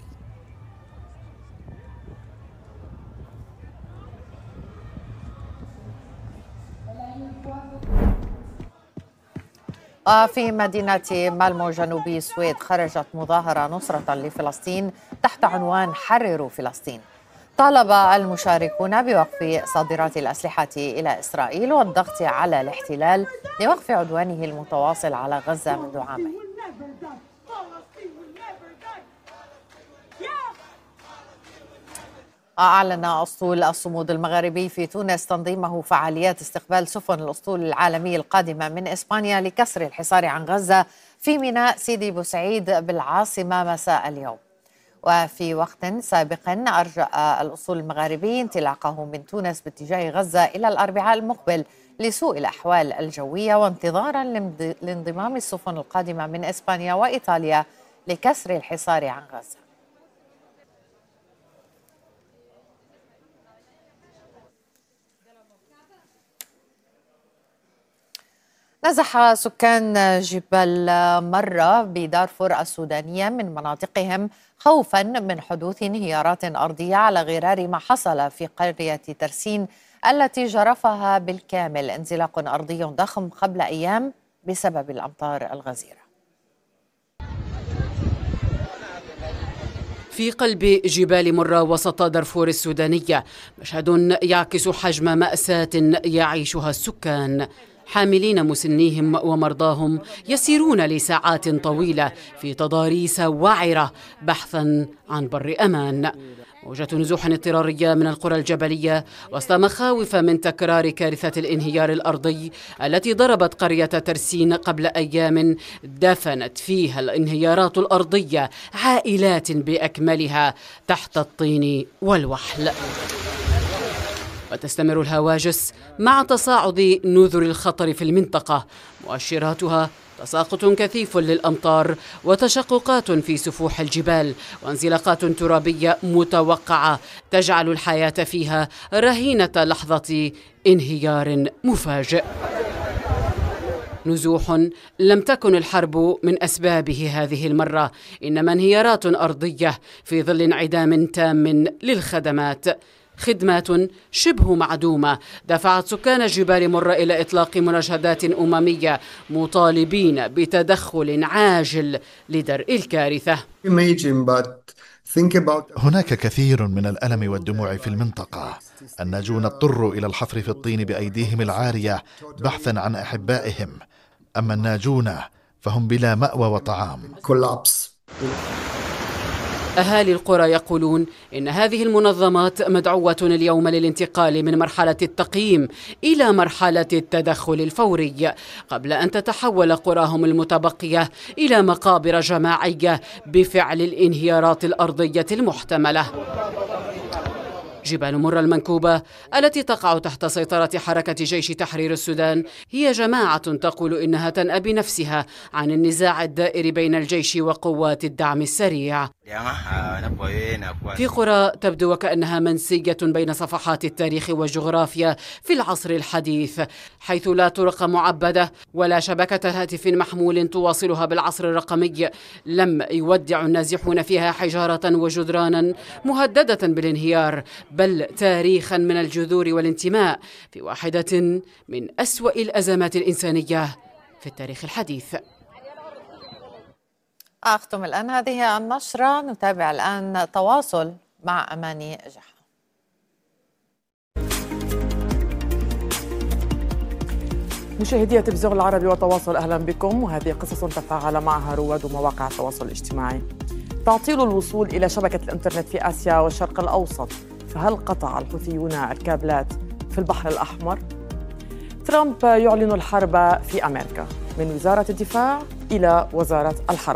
وفي مدينة مالمو جنوبي السويد خرجت مظاهرة نصرة لفلسطين تحت عنوان حرروا فلسطين. طالب المشاركون بوقف صادرات الأسلحة إلى إسرائيل والضغط على الاحتلال لوقف عدوانه المتواصل على غزة منذ عامين. أعلن أسطول الصمود المغاربي في تونس تنظيمه فعاليات استقبال سفن الأسطول العالمي القادمة من إسبانيا لكسر الحصار عن غزة في ميناء سيدي بوسعيد بالعاصمة مساء اليوم. وفي وقت سابق أرجأ الأسطول المغاربي انطلاقه من تونس باتجاه غزة إلى الأربعاء المقبل لسوء الأحوال الجوية وانتظارا لانضمام السفن القادمة من إسبانيا وإيطاليا لكسر الحصار عن غزة. نزح سكان جبل مرة بدارفور السودانية من مناطقهم خوفا من حدوث انهيارات أرضية على غرار ما حصل في قرية ترسين التي جرفها بالكامل انزلاق أرضي ضخم قبل أيام بسبب الأمطار الغزيرة. في قلب جبال مرة وسط دارفور السودانية مشهد يعكس حجم مأساة يعيشها السكان. حاملين مسنيهم ومرضاهم يسيرون لساعات طويلة في تضاريس وعرة بحثا عن بر أمان. موجة نزوح اضطرارية من القرى الجبلية وسط مخاوف من تكرار كارثة الانهيار الأرضي التي ضربت قرية ترسين قبل أيام دفنت فيها الانهيارات الأرضية عائلات بأكملها تحت الطين والوحل. وتستمر الهواجس مع تصاعد نذر الخطر في المنطقة، مؤشراتها تساقط كثيف للأمطار وتشققات في سفوح الجبال وانزلاقات ترابية متوقعة تجعل الحياة فيها رهينة لحظة انهيار مفاجئ. نزوح لم تكن الحرب من أسبابه هذه المرة، إنما انهيارات أرضية في ظل انعدام تام للخدمات. خدمات شبه معدومة دفعت سكان جبال مرة إلى إطلاق مناشدات أممية مطالبين بتدخل عاجل لدرء الكارثة. هناك كثير من الألم والدموع في المنطقة. الناجون اضطروا إلى الحفر في الطين بأيديهم العارية بحثا عن أحبائهم، أما الناجون فهم بلا مأوى وطعام. أهالي القرى يقولون إن هذه المنظمات مدعوة اليوم للانتقال من مرحلة التقييم إلى مرحلة التدخل الفوري قبل أن تتحول قراهم المتبقية إلى مقابر جماعية بفعل الانهيارات الأرضية المحتملة. جبال مرة المنكوبة التي تقع تحت سيطرة حركة جيش تحرير السودان هي جماعة تقول إنها تنأى بنفسها عن النزاع الدائر بين الجيش وقوات الدعم السريع. في قرى تبدو وكأنها منسية بين صفحات التاريخ والجغرافيا في العصر الحديث، حيث لا طرق معبدة ولا شبكة هاتف محمول تواصلها بالعصر الرقمي. لم يودع النازحون فيها حجارة وجدرانا مهددة بالانهيار، بل تاريخا من الجذور والانتماء في واحدة من أسوأ الأزمات الإنسانية في التاريخ الحديث. أختم الآن هذه النشرة، نتابع الآن تواصل مع أماني جحا. مشاهدي التلفزيون العربي وتواصل، أهلا بكم. وهذه قصص تفاعل معها رواد مواقع التواصل الاجتماعي. تعطيل الوصول إلى شبكة الإنترنت في آسيا والشرق الأوسط. فهل قطع الحوثيون الكابلات في البحر الأحمر؟ ترامب يعلن الحرب في أمريكا من وزارة الدفاع إلى وزارة الحرب.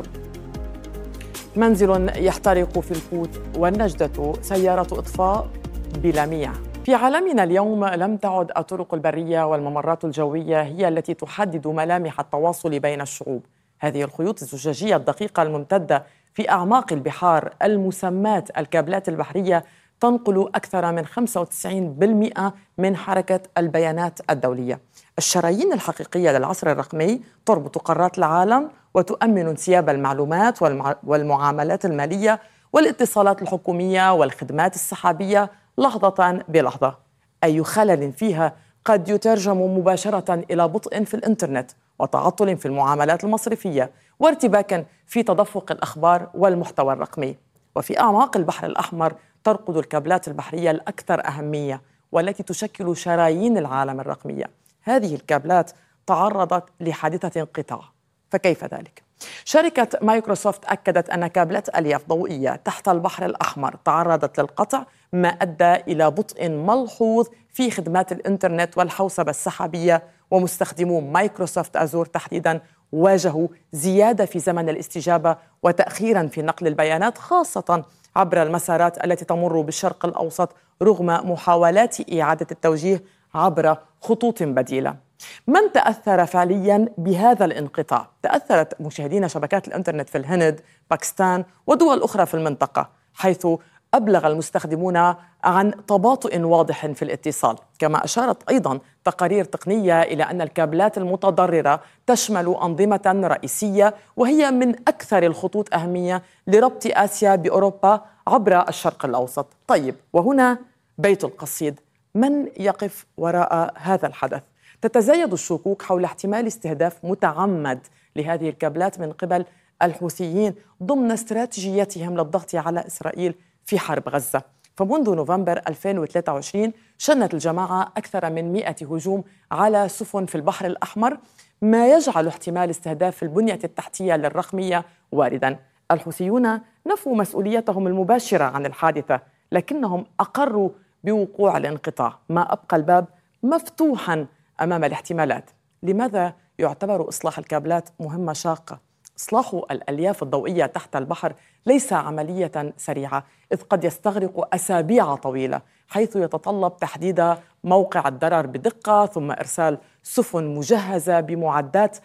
منزل يحترق في الحوت والنجدة سيارة إطفاء بلا مياه. في عالمنا اليوم لم تعد الطرق البرية والممرات الجوية هي التي تحدد ملامح التواصل بين الشعوب. هذه الخيوط الزجاجية الدقيقة الممتدة في أعماق البحار المسماة الكابلات البحرية تنقل أكثر من خمسة وتسعين بالمئة من حركة البيانات الدولية. الشرايين الحقيقية للعصر الرقمي تربط قارات العالم وتؤمن انسياب المعلومات والمعاملات المالية والاتصالات الحكومية والخدمات السحابية لحظة بلحظة. أي خلل فيها قد يترجم مباشرة إلى بطء في الإنترنت وتعطل في المعاملات المصرفية وارتباك في تدفق الأخبار والمحتوى الرقمي. وفي أعماق البحر الأحمر ترقد الكابلات البحرية الأكثر أهمية والتي تشكل شرايين العالم الرقمية. هذه الكابلات تعرضت لحادثة انقطاع، فكيف ذلك؟ شركة مايكروسوفت أكدت أن كابلات ألياف ضوئية تحت البحر الأحمر تعرضت للقطع، ما أدى إلى بطء ملحوظ في خدمات الإنترنت والحوسبة السحابية، ومستخدمو مايكروسوفت أزور تحديداً واجهوا زيادة في زمن الاستجابة وتأخيراً في نقل البيانات، خاصة عبر المسارات التي تمر بالشرق الأوسط رغم محاولات إعادة التوجيه عبر خطوط بديلة. من تأثر فعلياً بهذا الانقطاع؟ تأثرت مشاهدين شبكات الإنترنت في الهند، باكستان ودول أخرى في المنطقة، حيث أبلغ المستخدمون عن تباطؤ واضح في الاتصال. كما أشارت أيضاً تقارير تقنية إلى أن الكابلات المتضررة تشمل أنظمة رئيسية وهي من أكثر الخطوط أهمية لربط آسيا بأوروبا عبر الشرق الأوسط. طيب، وهنا بيت القصيد، من يقف وراء هذا الحدث؟ تتزايد الشكوك حول احتمال استهداف متعمد لهذه الكابلات من قبل الحوثيين ضمن استراتيجيتهم للضغط على إسرائيل في حرب غزة. فمنذ نوفمبر ألفين وثلاثة وعشرين شنت الجماعة أكثر من مئة هجوم على سفن في البحر الأحمر، ما يجعل احتمال استهداف البنية التحتية للرقمية وارداً. الحوثيون نفوا مسؤوليتهم المباشرة عن الحادثة، لكنهم أقروا بوقوع الانقطاع، ما أبقى الباب مفتوحاً أمام الاحتمالات. لماذا يعتبر إصلاح الكابلات مهمة شاقة؟ إصلاح الألياف الضوئية تحت البحر ليس عملية سريعة، إذ قد يستغرق أسابيع طويلة، حيث يتطلب تحديد موقع الضرر بدقة، ثم إرسال سفن مجهزة بمعدات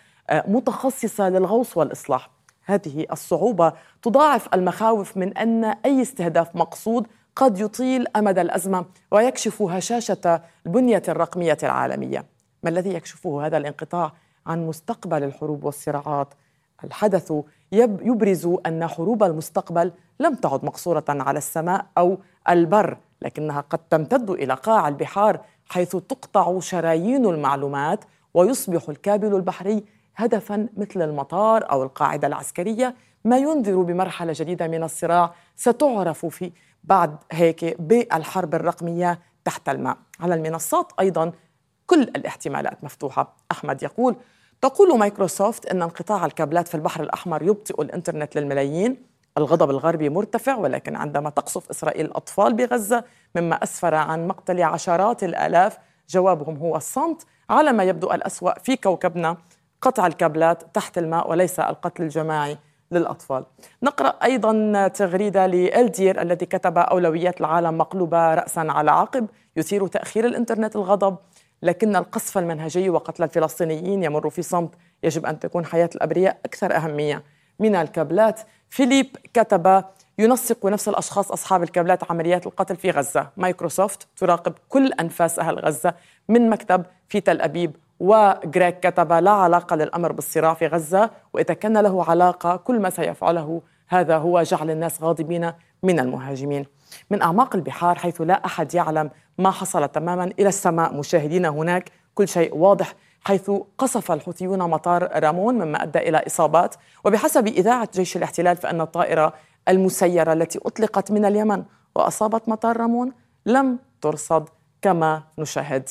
متخصصة للغوص والإصلاح. هذه الصعوبة تضاعف المخاوف من أن أي استهداف مقصود قد يطيل أمد الأزمة ويكشف هشاشة البنية الرقمية العالمية. ما الذي يكشفه هذا الانقطاع عن مستقبل الحروب والصراعات؟ الحدث يبرز أن حروب المستقبل لم تعد مقصورة على السماء أو البر، لكنها قد تمتد إلى قاع البحار، حيث تقطع شرايين المعلومات ويصبح الكابل البحري هدفاً مثل المطار أو القاعدة العسكرية، ما ينذر بمرحلة جديدة من الصراع ستعرف في بعد هيك بالحرب الرقمية تحت الماء. على المنصات أيضاً كل الاحتمالات مفتوحة. أحمد يقول: تقول مايكروسوفت أن انقطاع الكابلات في البحر الأحمر يبطئ الإنترنت للملايين. الغضب الغربي مرتفع، ولكن عندما تقصف إسرائيل الأطفال بغزة مما أسفر عن مقتل عشرات الآلاف، جوابهم هو الصمت على ما يبدو الأسوأ في كوكبنا، قطع الكابلات تحت الماء وليس القتل الجماعي للأطفال. نقرأ أيضا تغريدة لإلدير الذي كتب: أولويات العالم مقلوبة رأسا على عقب، يثير تأخير الإنترنت الغضب، لكن القصف المنهجي وقتل الفلسطينيين يمر في صمت. يجب أن تكون حياة الأبرياء أكثر أهمية من الكابلات. فيليب كتب: ينسق نفس الأشخاص أصحاب الكابلات عمليات القتل في غزة. مايكروسوفت تراقب كل أنفاس أهل غزة من مكتب في تل أبيب. وغريك كتب: لا علاقة للأمر بالصراع في غزة، وإذا كان له علاقة كل ما سيفعله هذا هو جعل الناس غاضبين من المهاجمين. من أعماق البحار حيث لا أحد يعلم ما حصل تماما إلى السماء مشاهدين، هناك كل شيء واضح، حيث قصف الحوثيون مطار رامون مما أدى إلى إصابات. وبحسب إذاعة جيش الاحتلال فإن الطائرة المسيرة التي أطلقت من اليمن وأصابت مطار رامون لم ترصد كما نشاهد.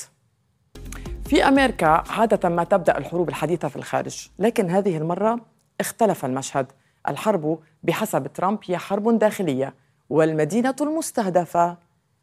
في أمريكا عادة ما تبدأ الحروب الحديثة في الخارج، لكن هذه المرة اختلف المشهد. الحرب بحسب ترامب هي حرب داخلية، والمدينة المستهدفة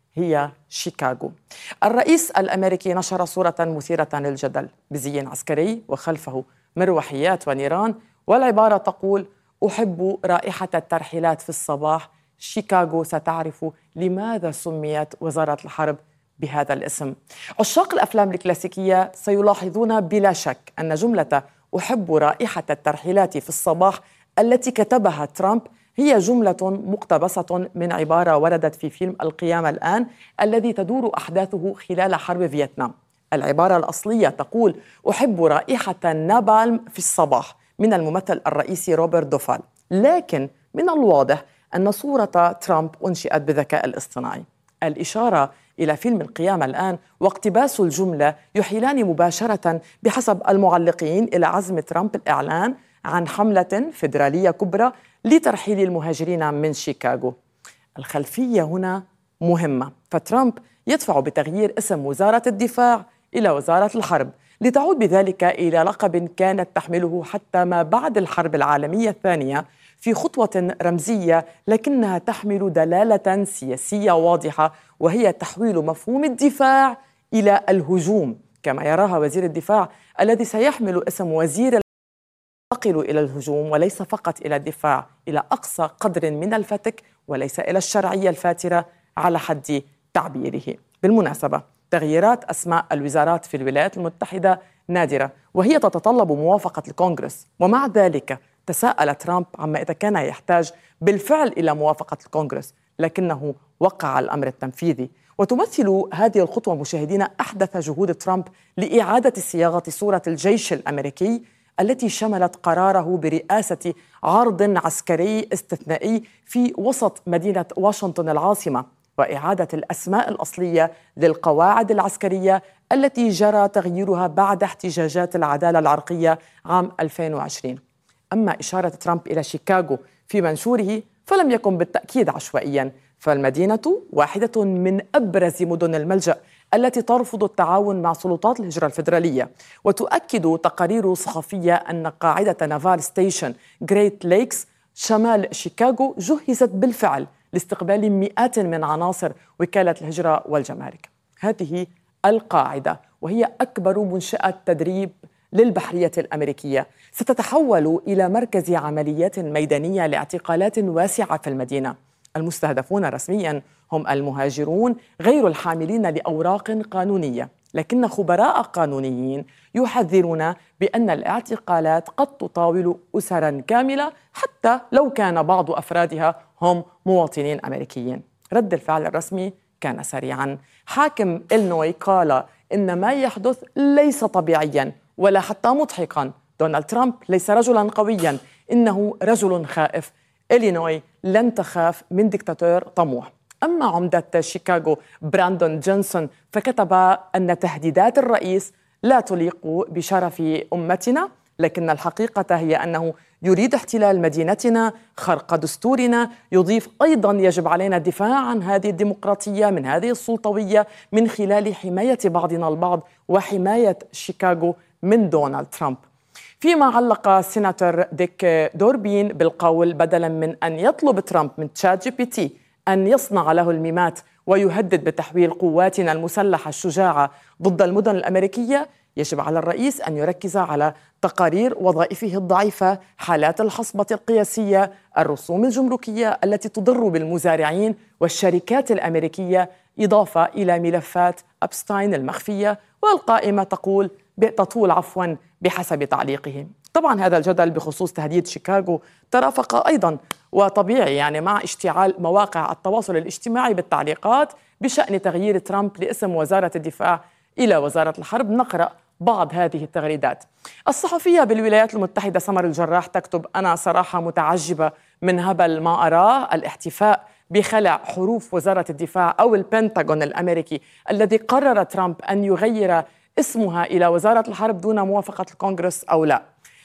هي شيكاغو. الرئيس الأمريكي نشر صورة مثيرة للجدل بزي عسكري وخلفه مروحيات ونيران، والعبارة تقول: أحب رائحة الترحيلات في الصباح، شيكاغو ستعرف لماذا سميت وزارة الحرب بهذا الاسم. عشاق الأفلام الكلاسيكية سيلاحظون بلا شك أن جملة أحب رائحة الترحيلات في الصباح التي كتبها ترامب هي جملة مقتبسة من عبارة وردت في فيلم القيامة الآن الذي تدور أحداثه خلال حرب فيتنام. العبارة الأصلية تقول: أحب رائحة النابالم في الصباح، من الممثل الرئيسي روبرت دوفال. لكن من الواضح أن صورة ترامب أنشئت بالذكاء الاصطناعي. الإشارة إلى فيلم القيامة الآن واقتباس الجملة يحيلان مباشرة بحسب المعلقين إلى عزم ترامب الإعلان عن حملة فيدرالية كبرى لترحيل المهاجرين من شيكاغو. الخلفية هنا مهمة، فترامب يدفع بتغيير اسم وزارة الدفاع إلى وزارة الحرب لتعود بذلك إلى لقب كانت تحمله حتى ما بعد الحرب العالمية الثانية، في خطوة رمزية لكنها تحمل دلالة سياسية واضحة، وهي تحويل مفهوم الدفاع إلى الهجوم كما يراها وزير الدفاع الذي سيحمل اسم وزير ينتقل إلى الهجوم وليس فقط إلى الدفاع، إلى أقصى قدر من الفتك وليس إلى الشرعية الفاترة على حد تعبيره. بالمناسبة، تغييرات أسماء الوزارات في الولايات المتحدة نادرة وهي تتطلب موافقة الكونغرس، ومع ذلك تساءل ترامب عما إذا كان يحتاج بالفعل إلى موافقة الكونغرس، لكنه وقع الأمر التنفيذي. وتمثل هذه الخطوة مشاهدينا أحدث جهود ترامب لإعادة صياغة صورة الجيش الأمريكي التي شملت قراره برئاسة عرض عسكري استثنائي في وسط مدينة واشنطن العاصمة، وإعادة الأسماء الأصلية للقواعد العسكرية التي جرى تغييرها بعد احتجاجات العدالة العرقية عام ألفين وعشرين. أما إشارة ترامب إلى شيكاغو في منشوره فلم يكن بالتأكيد عشوائياً، فالمدينة واحدة من أبرز مدن الملجأ التي ترفض التعاون مع سلطات الهجرة الفيدرالية. وتؤكد تقارير صحفية أن قاعدة نافال ستيشن جريت ليكس شمال شيكاغو جهزت بالفعل لاستقبال مئات من عناصر وكالة الهجرة والجمارك. هذه القاعدة وهي أكبر منشأة تدريب للبحرية الأمريكية ستتحول إلى مركز عمليات ميدانية لاعتقالات واسعة في المدينة. المستهدفون رسمياً هم المهاجرون غير الحاملين لأوراق قانونية، لكن خبراء قانونيين يحذرون بأن الاعتقالات قد تطاول أسراً كاملة حتى لو كان بعض أفرادها هم مواطنين أمريكيين. رد الفعل الرسمي كان سريعاً. حاكم إلينوي قال إن ما يحدث ليس طبيعياً ولا حتى مضحكاً. دونالد ترامب ليس رجلاً قوياً، إنه رجل خائف. إلينوي لن تخاف من دكتاتور طموح. أما عمدة شيكاغو براندون جونسون فكتب أن تهديدات الرئيس لا تليق بشرف أمتنا، لكن الحقيقة هي أنه يريد احتلال مدينتنا، خرق دستورنا. يضيف أيضا: يجب علينا الدفاع عن هذه الديمقراطية من هذه السلطوية من خلال حماية بعضنا البعض وحماية شيكاغو من دونالد ترامب. فيما علق سيناتور ديك دوربين بالقول: بدلا من أن يطلب ترامب من تشات جي بي تي أن يصنع له الميمات ويهدد بتحويل قواتنا المسلحة الشجاعة ضد المدن الأمريكية، يجب على الرئيس أن يركز على تقارير وظائفه الضعيفة، حالات الحصبة القياسية، الرسوم الجمركية التي تضر بالمزارعين والشركات الأمريكية، إضافة إلى ملفات أبستاين المخفية، والقائمة تقول تطول عفوا بحسب تعليقه. طبعا هذا الجدل بخصوص تهديد شيكاغو ترافق أيضا وطبيعي يعني مع اشتعال مواقع التواصل الاجتماعي بالتعليقات بشأن تغيير ترامب لاسم وزارة الدفاع إلى وزارة الحرب. نقرأ بعض هذه التغريدات. الصحفية بالولايات المتحدة سمر الجراح تكتب: أنا صراحة متعجبة من هبل ما أراه، الاحتفاء بخلع حروف وزارة الدفاع أو البنتاغون الأمريكي الذي قرر ترامب أن يغير اسمها إلى وزارة الحرب دون موافقة الكونغرس أو لا.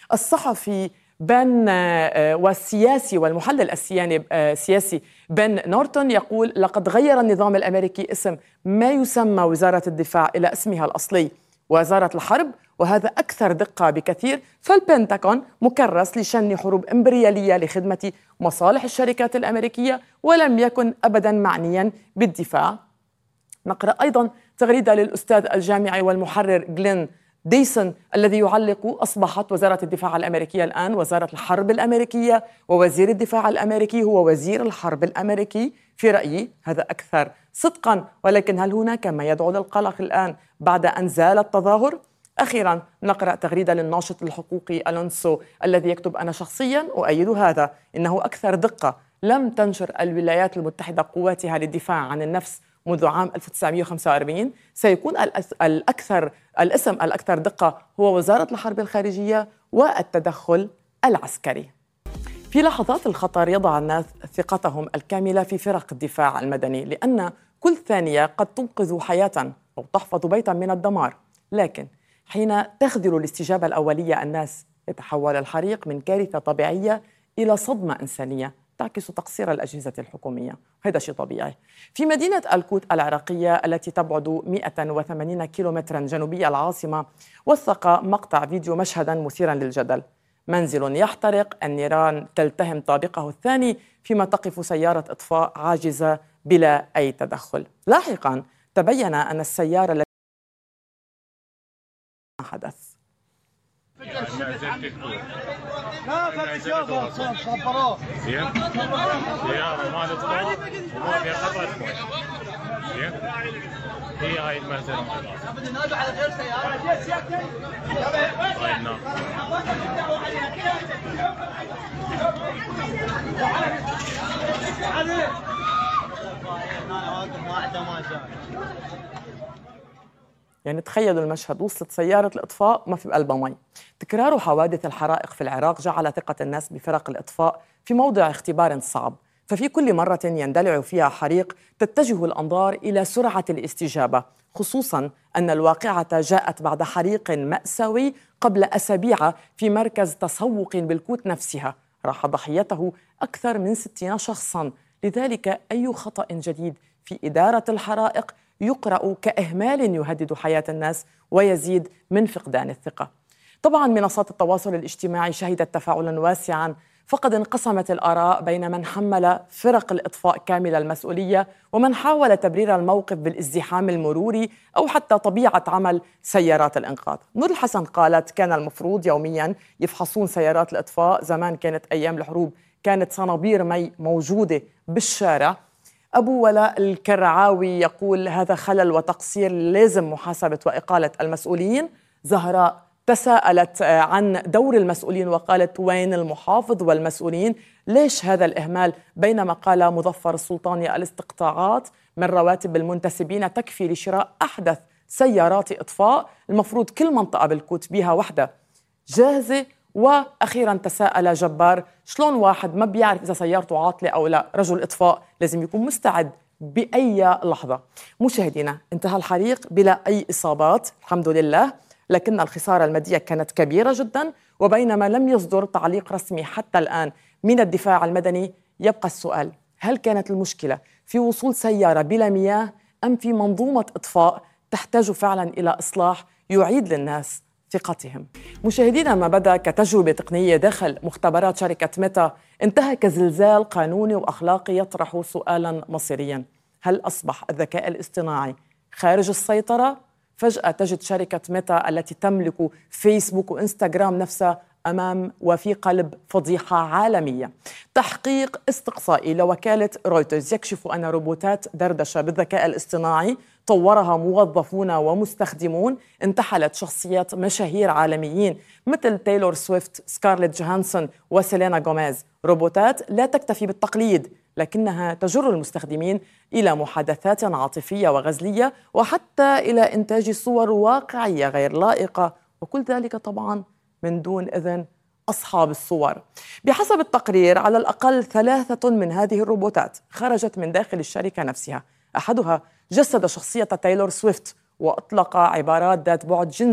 الصحفي بن والسياسي والمحلل السياسي بن نورتون يقول: لقد غير النظام الأمريكي اسم ما يسمى وزارة الدفاع إلى اسمها الأصلي، وزارة الحرب، وهذا أكثر دقة بكثير، فالبنتاغون مكرس لشن حروب إمبريالية لخدمة مصالح الشركات الأمريكية ولم يكن أبدا معنيا بالدفاع. نقرأ أيضا تغريدة للأستاذ الجامعي والمحرر غلين ديسون الذي يعلق: أصبحت وزارة الدفاع الأمريكية الآن وزارة الحرب الأمريكية، ووزير الدفاع الأمريكي هو وزير الحرب الأمريكي. في رأيي هذا أكثر صدقا، ولكن هل هناك ما يدعو للقلق الآن بعد أن زال التظاهر؟ أخيرا نقرأ تغريدة للناشط الحقوقي ألونسو الذي يكتب: أنا شخصيا أؤيد هذا، إنه أكثر دقة. لم تنشر الولايات المتحدة قواتها للدفاع عن النفس منذ عام ألف وتسعمئة وخمسة وأربعين، سيكون الأكثر الاسم الأكثر دقة هو وزارة الحرب الخارجية والتدخل العسكري. في لحظات الخطر يضع الناس ثقتهم الكاملة في فرق الدفاع المدني، لأن كل ثانية قد تنقذ حياة أو تحفظ بيتا من الدمار، لكن حين تخذل الاستجابة الأولية الناس يتحول الحريق من كارثة طبيعية إلى صدمة إنسانية تعكس تقصير الأجهزة الحكومية. هذا شيء طبيعي. في مدينة الكوت العراقية التي تبعد مئة وثمانين كيلومترا جنوبي العاصمة، وثق مقطع فيديو مشهدا مثيرا للجدل: منزل يحترق، النيران تلتهم طابقه الثاني، فيما تقف سيارة إطفاء عاجزة بلا أي تدخل. لاحقا تبين أن السيارة التي حدث لا فالإجابة صبروه زين سيارة ما تطلع وما فيها قطرة مي زين هي هاي المنزل نادوا على غير سيارة هاي النار يعني تخيلوا المشهد، وصلت سيارة الإطفاء ما في بقلبها مي. تكرار حوادث الحرائق في العراق جعل ثقة الناس بفرق الإطفاء في موضع اختبار صعب، ففي كل مرة يندلع فيها حريق تتجه الأنظار إلى سرعة الاستجابة، خصوصاً أن الواقعة جاءت بعد حريق مأساوي قبل أسابيع في مركز تسوق بالكوت نفسها، راح ضحيته أكثر من ستين شخصاً. لذلك أي خطأ جديد في إدارة الحرائق يقرأ كإهمال يهدد حياة الناس ويزيد من فقدان الثقة. طبعاً منصات التواصل الاجتماعي شهدت تفاعلاً واسعاً، فقد انقسمت الآراء بين من حمل فرق الإطفاء كامل المسؤولية ومن حاول تبرير الموقف بالازدحام المروري أو حتى طبيعة عمل سيارات الإنقاذ. نور الحسن قالت: كان المفروض يومياً يفحصون سيارات الإطفاء، زمان كانت أيام الحروب كانت صنابير مي موجودة بالشارع. أبو ولاء الكرعاوي يقول: هذا خلل وتقصير، لازم محاسبة وإقالة المسؤولين. زهراء تساءلت عن دور المسؤولين وقالت: وين المحافظ والمسؤولين؟ ليش هذا الإهمال؟ بينما قال مظفر السلطاني: الاستقطاعات من رواتب المنتسبين تكفي لشراء أحدث سيارات إطفاء، المفروض كل منطقة بالكوت بيها وحدة جاهزة. وأخيرا تساءل جبار: شلون واحد ما بيعرف إذا سيارته عاطلة أو لا؟ رجل إطفاء لازم يكون مستعد بأي لحظة. مشاهدينا، انتهى الحريق بلا أي إصابات الحمد لله، لكن الخسارة المادية كانت كبيرة جدا. وبينما لم يصدر تعليق رسمي حتى الآن من الدفاع المدني، يبقى السؤال: هل كانت المشكلة في وصول سيارة بلا مياه أم في منظومة إطفاء تحتاج فعلا إلى إصلاح يعيد للناس ثقتهم؟ مشاهدينا، ما بدأ كتجربة تقنية داخل مختبرات شركة ميتا انتهى كزلزال قانوني وأخلاقي يطرح سؤالا مصيريا: هل أصبح الذكاء الاصطناعي خارج السيطرة؟ فجأة تجد شركة ميتا التي تملك فيسبوك وإنستغرام نفسها أمام وفي قلب فضيحة عالمية. تحقيق استقصائي لوكالة رويترز يكشف أن روبوتات دردشة بالذكاء الاصطناعي طورها موظفون ومستخدمون انتحلت شخصيات مشاهير عالميين مثل تايلور سويفت، سكارليت جوهانسون وسيلينا غوميز. روبوتات لا تكتفي بالتقليد، لكنها تجر المستخدمين إلى محادثات عاطفية وغزلية وحتى إلى إنتاج صور واقعية غير لائقة، وكل ذلك طبعاً من دون إذن أصحاب الصور. بحسب التقرير على الأقل ثلاثة من هذه الروبوتات خرجت من داخل الشركة نفسها. أحدها جسد شخصية تايلور سويفت وأطلق عبارات ذات بعد جنسي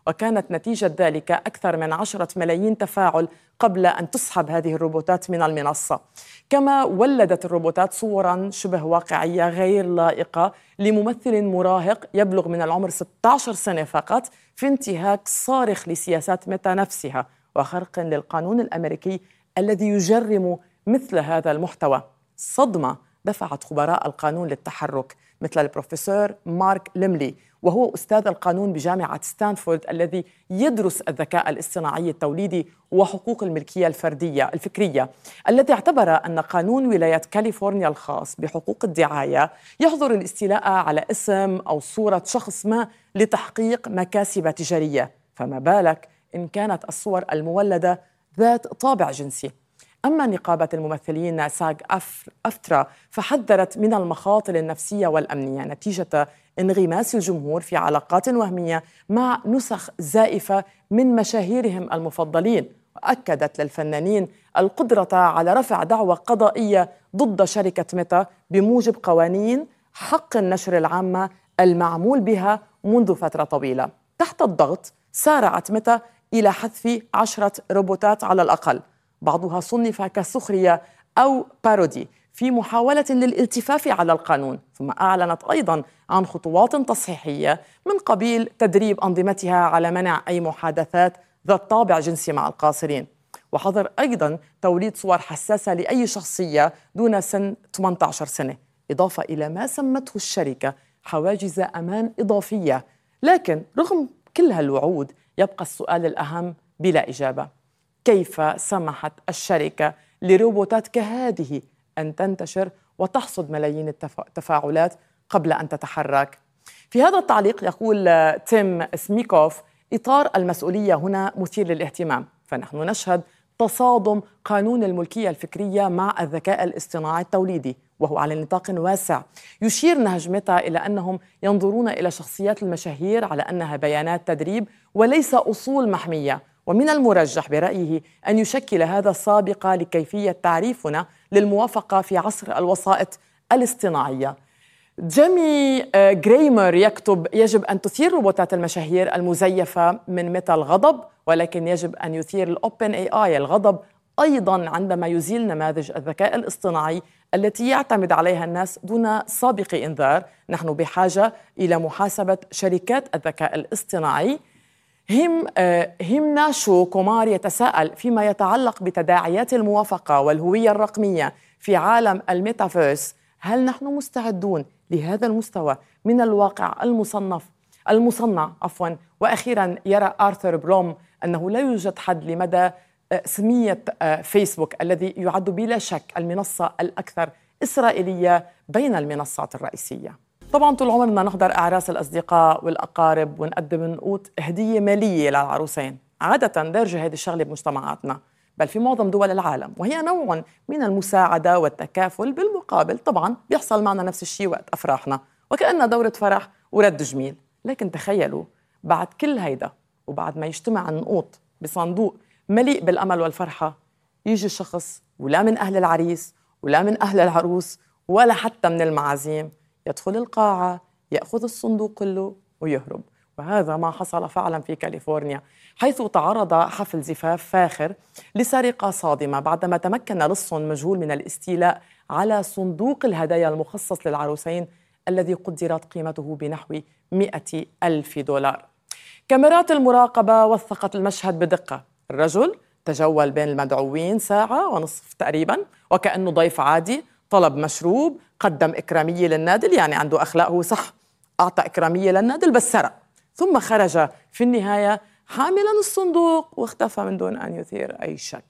وكانت نتيجة ذلك أكثر من عشرة ملايين تفاعل قبل أن تسحب هذه الروبوتات من المنصة. كما ولدت الروبوتات صورا شبه واقعية غير لائقة لممثل مراهق يبلغ من العمر ستة عشر سنة فقط في انتهاك صارخ لسياسات ميتا نفسها وخرق للقانون الأمريكي الذي يجرم مثل هذا المحتوى. صدمة دفعت خبراء القانون للتحرك مثل البروفيسور مارك ليملي، وهو أستاذ القانون بجامعة ستانفورد الذي يدرس الذكاء الاصطناعي التوليدي وحقوق الملكية الفردية الفكرية، الذي اعتبر أن قانون ولاية كاليفورنيا الخاص بحقوق الدعاية يحظر الاستيلاء على اسم أو صورة شخص ما لتحقيق مكاسب تجارية، فما بالك إن كانت الصور المولدة ذات طابع جنسي. أما نقابة الممثلين ساغ أفترا فحذرت من المخاطر النفسية والأمنية نتيجة انغماس الجمهور في علاقات وهمية مع نسخ زائفة من مشاهيرهم المفضلين، وأكدت للفنانين القدرة على رفع دعوى قضائية ضد شركة ميتا بموجب قوانين حق النشر العامة المعمول بها منذ فترة طويلة. تحت الضغط سارعت ميتا إلى حذف عشرة روبوتات على الأقل، بعضها صنف كسخرية أو بارودي في محاولة للالتفاف على القانون، ثم أعلنت أيضاً عن خطوات تصحيحية من قبيل تدريب أنظمتها على منع أي محادثات ذات طابع جنسي مع القاصرين، وحظر أيضاً توليد صور حساسة لأي شخصية دون سن ثمانية عشر سنة، إضافة إلى ما سمته الشركة حواجز أمان إضافية. لكن رغم كل هالوعود يبقى السؤال الأهم بلا إجابة: كيف سمحت الشركة لروبوتات كهذه أن تنتشر وتحصد ملايين التفاعلات قبل أن تتحرك؟ في هذا التعليق يقول تيم سميكوف: إطار المسؤولية هنا مثير للاهتمام، فنحن نشهد تصادم قانون الملكية الفكرية مع الذكاء الاصطناعي التوليدي، وهو على نطاق واسع. يشير نهج ميتا إلى أنهم ينظرون إلى شخصيات المشاهير على أنها بيانات تدريب وليس أصول محمية، ومن المرجح برأيه أن يشكل هذا سابقة لكيفية تعريفنا للموافقة في عصر الوسائط الاصطناعية. جيمي غريمر يكتب: يجب أن تثير روبوتات المشاهير المزيفة من ميتا الغضب، ولكن يجب أن يثير الأوبن اي اي الغضب أيضاً عندما يزيل نماذج الذكاء الاصطناعي التي يعتمد عليها الناس دون سابق إنذار. نحن بحاجة إلى محاسبة شركات الذكاء الاصطناعي. هم همناشو كومار يتساءل فيما يتعلق بتداعيات الموافقة والهوية الرقمية في عالم الميتافيرس: هل نحن مستعدون لهذا المستوى من الواقع المصنف المصنع عفوا وأخيرا يرى آرثر بروم أنه لا يوجد حد لمدى سمية فيسبوك الذي يعد بلا شك المنصة الأكثر إسرائيلية بين المنصات الرئيسية. طبعا طول عمرنا نحضر أعراس الأصدقاء والأقارب ونقدم نقود هدية مالية للعروسين، عادة دارجة هذه الشغلة بمجتمعاتنا بل في معظم دول العالم، وهي نوع من المساعدة والتكافل. بالمقابل طبعا بيحصل معنا نفس الشيء وقت أفراحنا، وكأنها دورة فرح ورد جميل. لكن تخيلوا بعد كل هيدا وبعد ما يجتمع النقود بصندوق مليء بالأمل والفرحة، يجي شخص ولا من أهل العريس ولا من أهل العروس ولا حتى من المعازيم يدخل القاعة، يأخذ الصندوق كله ويهرب. وهذا ما حصل فعلا في كاليفورنيا، حيث تعرض حفل زفاف فاخر لسرقة صادمة بعدما تمكن لص مجهول من الاستيلاء على صندوق الهدايا المخصص للعروسين الذي قدرت قيمته بنحو مئة ألف دولار. كاميرات المراقبة وثقت المشهد بدقة. الرجل تجول بين المدعوين ساعة ونصف تقريبا وكأنه ضيف عادي، طلب مشروب، قدم إكرامية للنادل، يعني عنده أخلاق، هو صح أعطى إكرامية للنادل بس سرق، ثم خرج في النهاية حاملا الصندوق واختفى من دون أن يثير أي شك.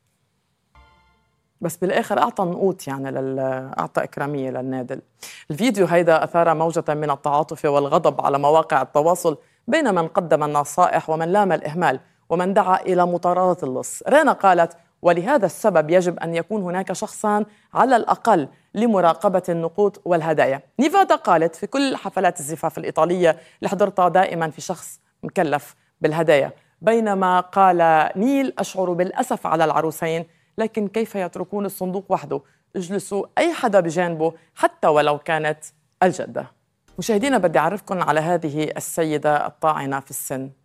بس بالآخر أعطى نقوط، يعني لل... أعطى إكرامية للنادل. الفيديو هيدا أثار موجة من التعاطف والغضب على مواقع التواصل بين من قدم النصائح ومن لام الإهمال ومن دعا إلى مطاردة اللص. رينا قالت: ولهذا السبب يجب أن يكون هناك شخصان على الأقل لمراقبة النقود والهدايا. نيفادا قالت: في كل حفلات الزفاف الإيطالية اللي حضرتها دائما في شخص مكلف بالهدايا. بينما قال نيل: أشعر بالأسف على العروسين، لكن كيف يتركون الصندوق وحده؟ اجلسوا أي حدا بجانبه حتى ولو كانت الجدة. مشاهدينا، بدي أعرفكم على هذه السيدة الطاعنة في السن.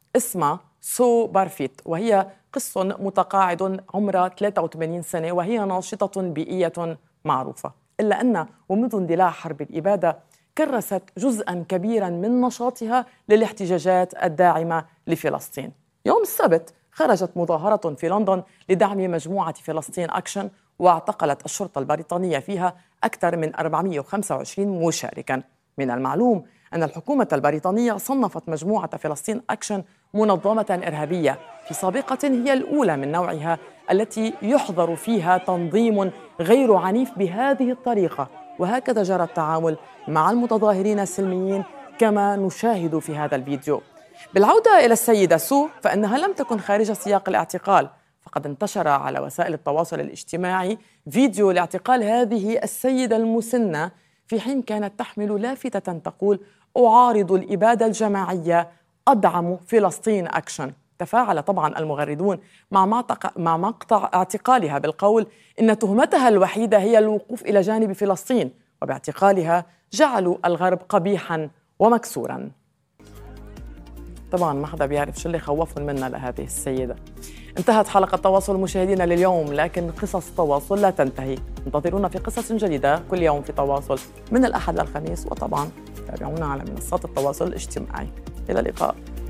اسمها سو بارفيت، وهي قس متقاعد عمرها ثلاثة وثمانين سنة، وهي ناشطة بيئية معروفة. إلا أن ومنذ اندلاع حرب الإبادة كرست جزءاً كبيراً من نشاطها للاحتجاجات الداعمة لفلسطين. يوم السبت خرجت مظاهرة في لندن لدعم مجموعة فلسطين أكشن، واعتقلت الشرطة البريطانية فيها أكثر من أربعمئة وخمسة وعشرين مشاركاً. من المعلوم أن الحكومة البريطانية صنفت مجموعة فلسطين أكشن منظمة إرهابية في سابقة هي الأولى من نوعها التي يحظر فيها تنظيم غير عنيف بهذه الطريقة، وهكذا جرى التعامل مع المتظاهرين السلميين كما نشاهد في هذا الفيديو. بالعودة إلى السيدة سو، فإنها لم تكن خارج سياق الاعتقال، فقد انتشر على وسائل التواصل الاجتماعي فيديو لاعتقال هذه السيدة المسنة في حين كانت تحمل لافتة تقول: أعارض الإبادة الجماعية، أدعم فلسطين أكشن. تفاعل طبعا المغردون مع مع مقطع اعتقالها بالقول إن تهمتها الوحيدة هي الوقوف إلى جانب فلسطين، وباعتقالها جعلوا الغرب قبيحا ومكسورا. طبعا ما حدا بيعرف شو اللي خوفهم منا لهذه السيدة. انتهت حلقة تواصل مشاهدينا لليوم، لكن قصص التواصل لا تنتهي. انتظرونا في قصص جديدة كل يوم في تواصل من الأحد للخميس، وطبعا تابعونا على منصات التواصل الاجتماعي. إلى اللقاء.